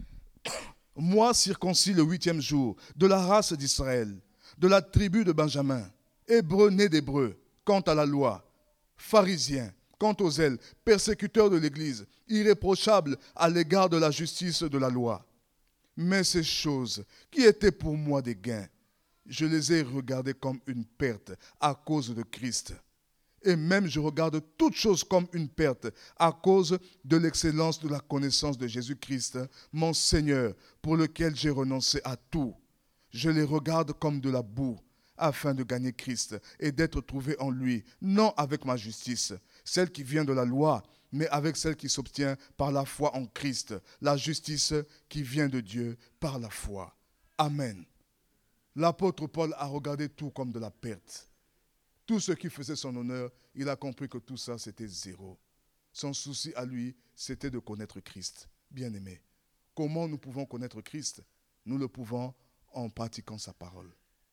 Moi, circoncis le 8e jour, de la race d'Israël, de la tribu de Benjamin, hébreu né d'hébreu, quant à la loi, pharisien, quant aux zèles, persécuteur de l'Église, irréprochable à l'égard de la justice de la loi. Mais ces choses qui étaient pour moi des gains, je les ai regardées comme une perte à cause de Christ. Et même je regarde toutes choses comme une perte à cause de l'excellence de la connaissance de Jésus-Christ, mon Seigneur, pour lequel j'ai renoncé à tout. Je les regarde comme de la boue, afin de gagner Christ et d'être trouvé en lui, non avec ma justice, celle qui vient de la loi, mais avec celle qui s'obtient par la foi en Christ, la justice qui vient de Dieu par la foi. Amen. L'apôtre Paul a regardé tout comme de la perte. Tout ce qui faisait son honneur, il a compris que tout ça, c'était zéro. Son souci à lui, c'était de connaître Christ. Bien-aimé, comment nous pouvons connaître Christ? Nous le pouvons en pratiquant sa parole.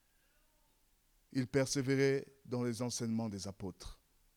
Il persévérait dans les enseignements des apôtres.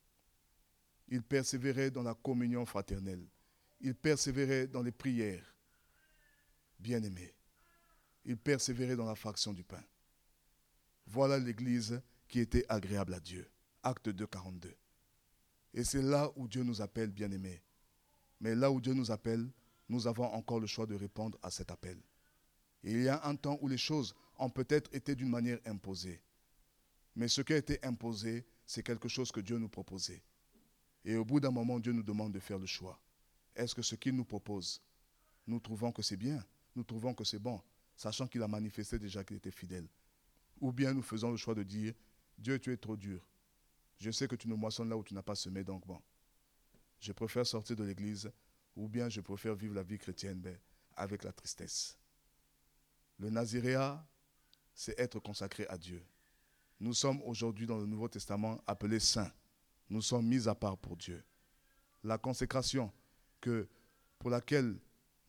Il persévérait dans la communion fraternelle. Il persévérait dans les prières. Bien-aimé, il persévérait dans la fraction du pain. Voilà l'Église qui était agréable à Dieu. Acte 2, 42. Et c'est là où Dieu nous appelle, bien-aimés. Mais là où Dieu nous appelle, nous avons encore le choix de répondre à cet appel. Et il y a un temps où les choses ont peut-être été d'une manière imposée. Mais ce qui a été imposé, c'est quelque chose que Dieu nous proposait. Et au bout d'un moment, Dieu nous demande de faire le choix. Est-ce que ce qu'il nous propose, nous trouvons que c'est bien, nous trouvons que c'est bon, sachant qu'il a manifesté déjà qu'il était fidèle? Ou bien nous faisons le choix de dire, Dieu, tu es trop dur. Je sais que tu ne moissonnes là où tu n'as pas semé, donc bon. Je préfère sortir de l'église, ou bien je préfère vivre la vie chrétienne avec la tristesse. Le naziréat, c'est être consacré à Dieu. Nous sommes aujourd'hui dans le Nouveau Testament appelés saints. Nous sommes mis à part pour Dieu. La consécration pour laquelle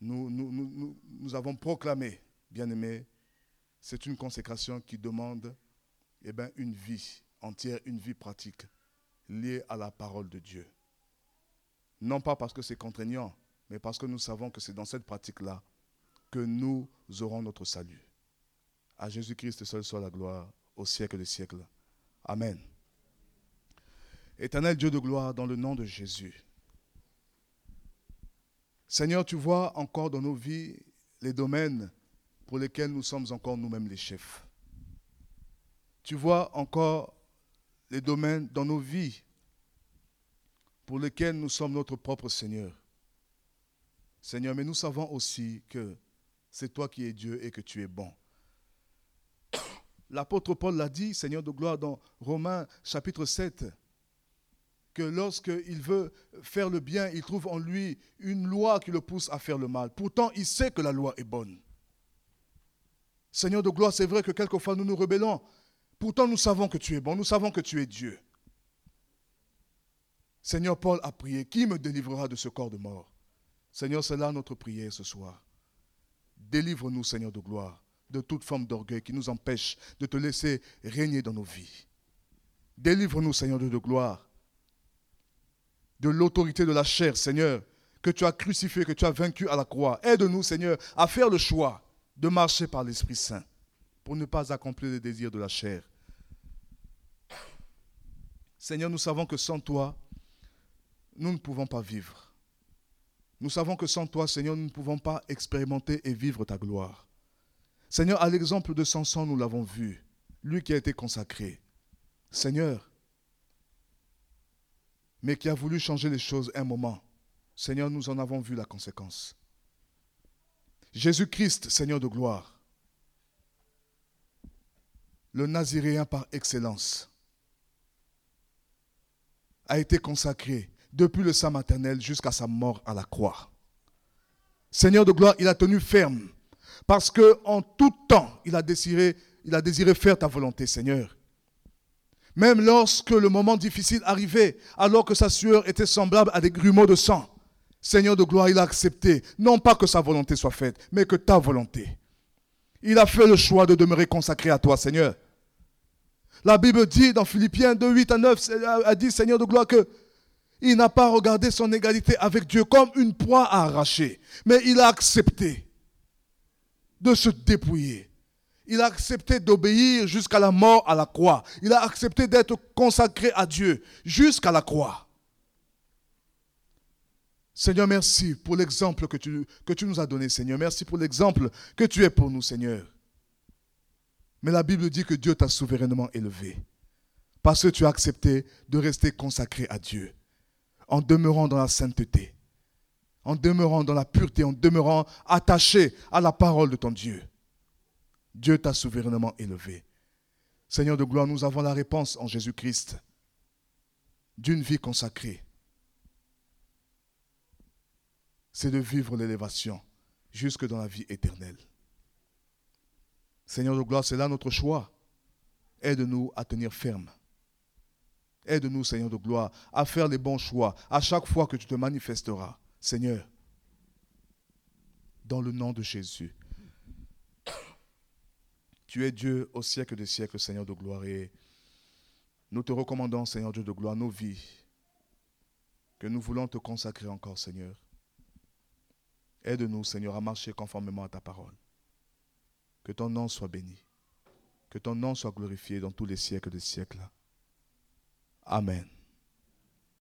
nous avons proclamé, bien-aimés, c'est une consécration qui demande une vie entière une vie pratique liée à la parole de Dieu. Non pas parce que c'est contraignant, mais parce que nous savons que c'est dans cette pratique-là que nous aurons notre salut. À Jésus-Christ seul soit la gloire au siècle des siècles. Amen. Éternel Dieu de gloire, dans le nom de Jésus. Seigneur, tu vois encore dans nos vies les domaines pour lesquels nous sommes encore nous-mêmes les chefs. Tu vois encore les domaines dans nos vies pour lesquels nous sommes notre propre Seigneur. Seigneur, mais nous savons aussi que c'est toi qui es Dieu et que tu es bon. L'apôtre Paul l'a dit, Seigneur de gloire, dans Romains chapitre 7, que lorsqu'il veut faire le bien, il trouve en lui une loi qui le pousse à faire le mal. Pourtant, il sait que la loi est bonne. Seigneur de gloire, c'est vrai que quelquefois nous nous rebellons. Pourtant, nous savons que tu es bon, nous savons que tu es Dieu. Seigneur, Paul a prié, qui me délivrera de ce corps de mort? Seigneur, c'est là notre prière ce soir. Délivre-nous, Seigneur de gloire, de toute forme d'orgueil qui nous empêche de te laisser régner dans nos vies. Délivre-nous, Seigneur de gloire, de l'autorité de la chair, Seigneur, que tu as crucifié, que tu as vaincu à la croix. Aide-nous, Seigneur, à faire le choix de marcher par l'Esprit Saint pour ne pas accomplir les désirs de la chair. Seigneur, nous savons que sans toi, nous ne pouvons pas vivre. Nous savons que sans toi, Seigneur, nous ne pouvons pas expérimenter et vivre ta gloire. Seigneur, à l'exemple de Samson, nous l'avons vu, lui qui a été consacré. Seigneur, mais qui a voulu changer les choses un moment. Seigneur, nous en avons vu la conséquence. Jésus-Christ, Seigneur de gloire, le Naziréen par excellence, a été consacré depuis le sein maternel jusqu'à sa mort à la croix. Seigneur de gloire, il a tenu ferme parce qu'en tout temps, il a désiré faire ta volonté, Seigneur. Même lorsque le moment difficile arrivait, alors que sa sueur était semblable à des grumeaux de sang, Seigneur de gloire, il a accepté, non pas que sa volonté soit faite, mais que ta volonté. Il a fait le choix de demeurer consacré à toi, Seigneur. La Bible dit dans Philippiens 2, 8 à 9, a dit, Seigneur de gloire, qu'il n'a pas regardé son égalité avec Dieu comme une proie à arracher, mais il a accepté de se dépouiller. Il a accepté d'obéir jusqu'à la mort à la croix. Il a accepté d'être consacré à Dieu jusqu'à la croix. Seigneur, merci pour l'exemple que tu nous as donné, Seigneur. Merci pour l'exemple que tu es pour nous, Seigneur. Mais la Bible dit que Dieu t'a souverainement élevé parce que tu as accepté de rester consacré à Dieu en demeurant dans la sainteté, en demeurant dans la pureté, en demeurant attaché à la parole de ton Dieu. Dieu t'a souverainement élevé. Seigneur de gloire, nous avons la réponse en Jésus-Christ d'une vie consacrée. C'est de vivre l'élévation jusque dans la vie éternelle. Seigneur de gloire, c'est là notre choix. Aide-nous à tenir ferme. Aide-nous, Seigneur de gloire, à faire les bons choix à chaque fois que tu te manifesteras. Seigneur, dans le nom de Jésus. Tu es Dieu au siècle des siècles, Seigneur de gloire, et nous te recommandons, Seigneur Dieu de gloire, nos vies, que nous voulons te consacrer encore, Seigneur. Aide-nous, Seigneur, à marcher conformément à ta parole. Que ton nom soit béni, que ton nom soit glorifié dans tous les siècles des siècles. Amen.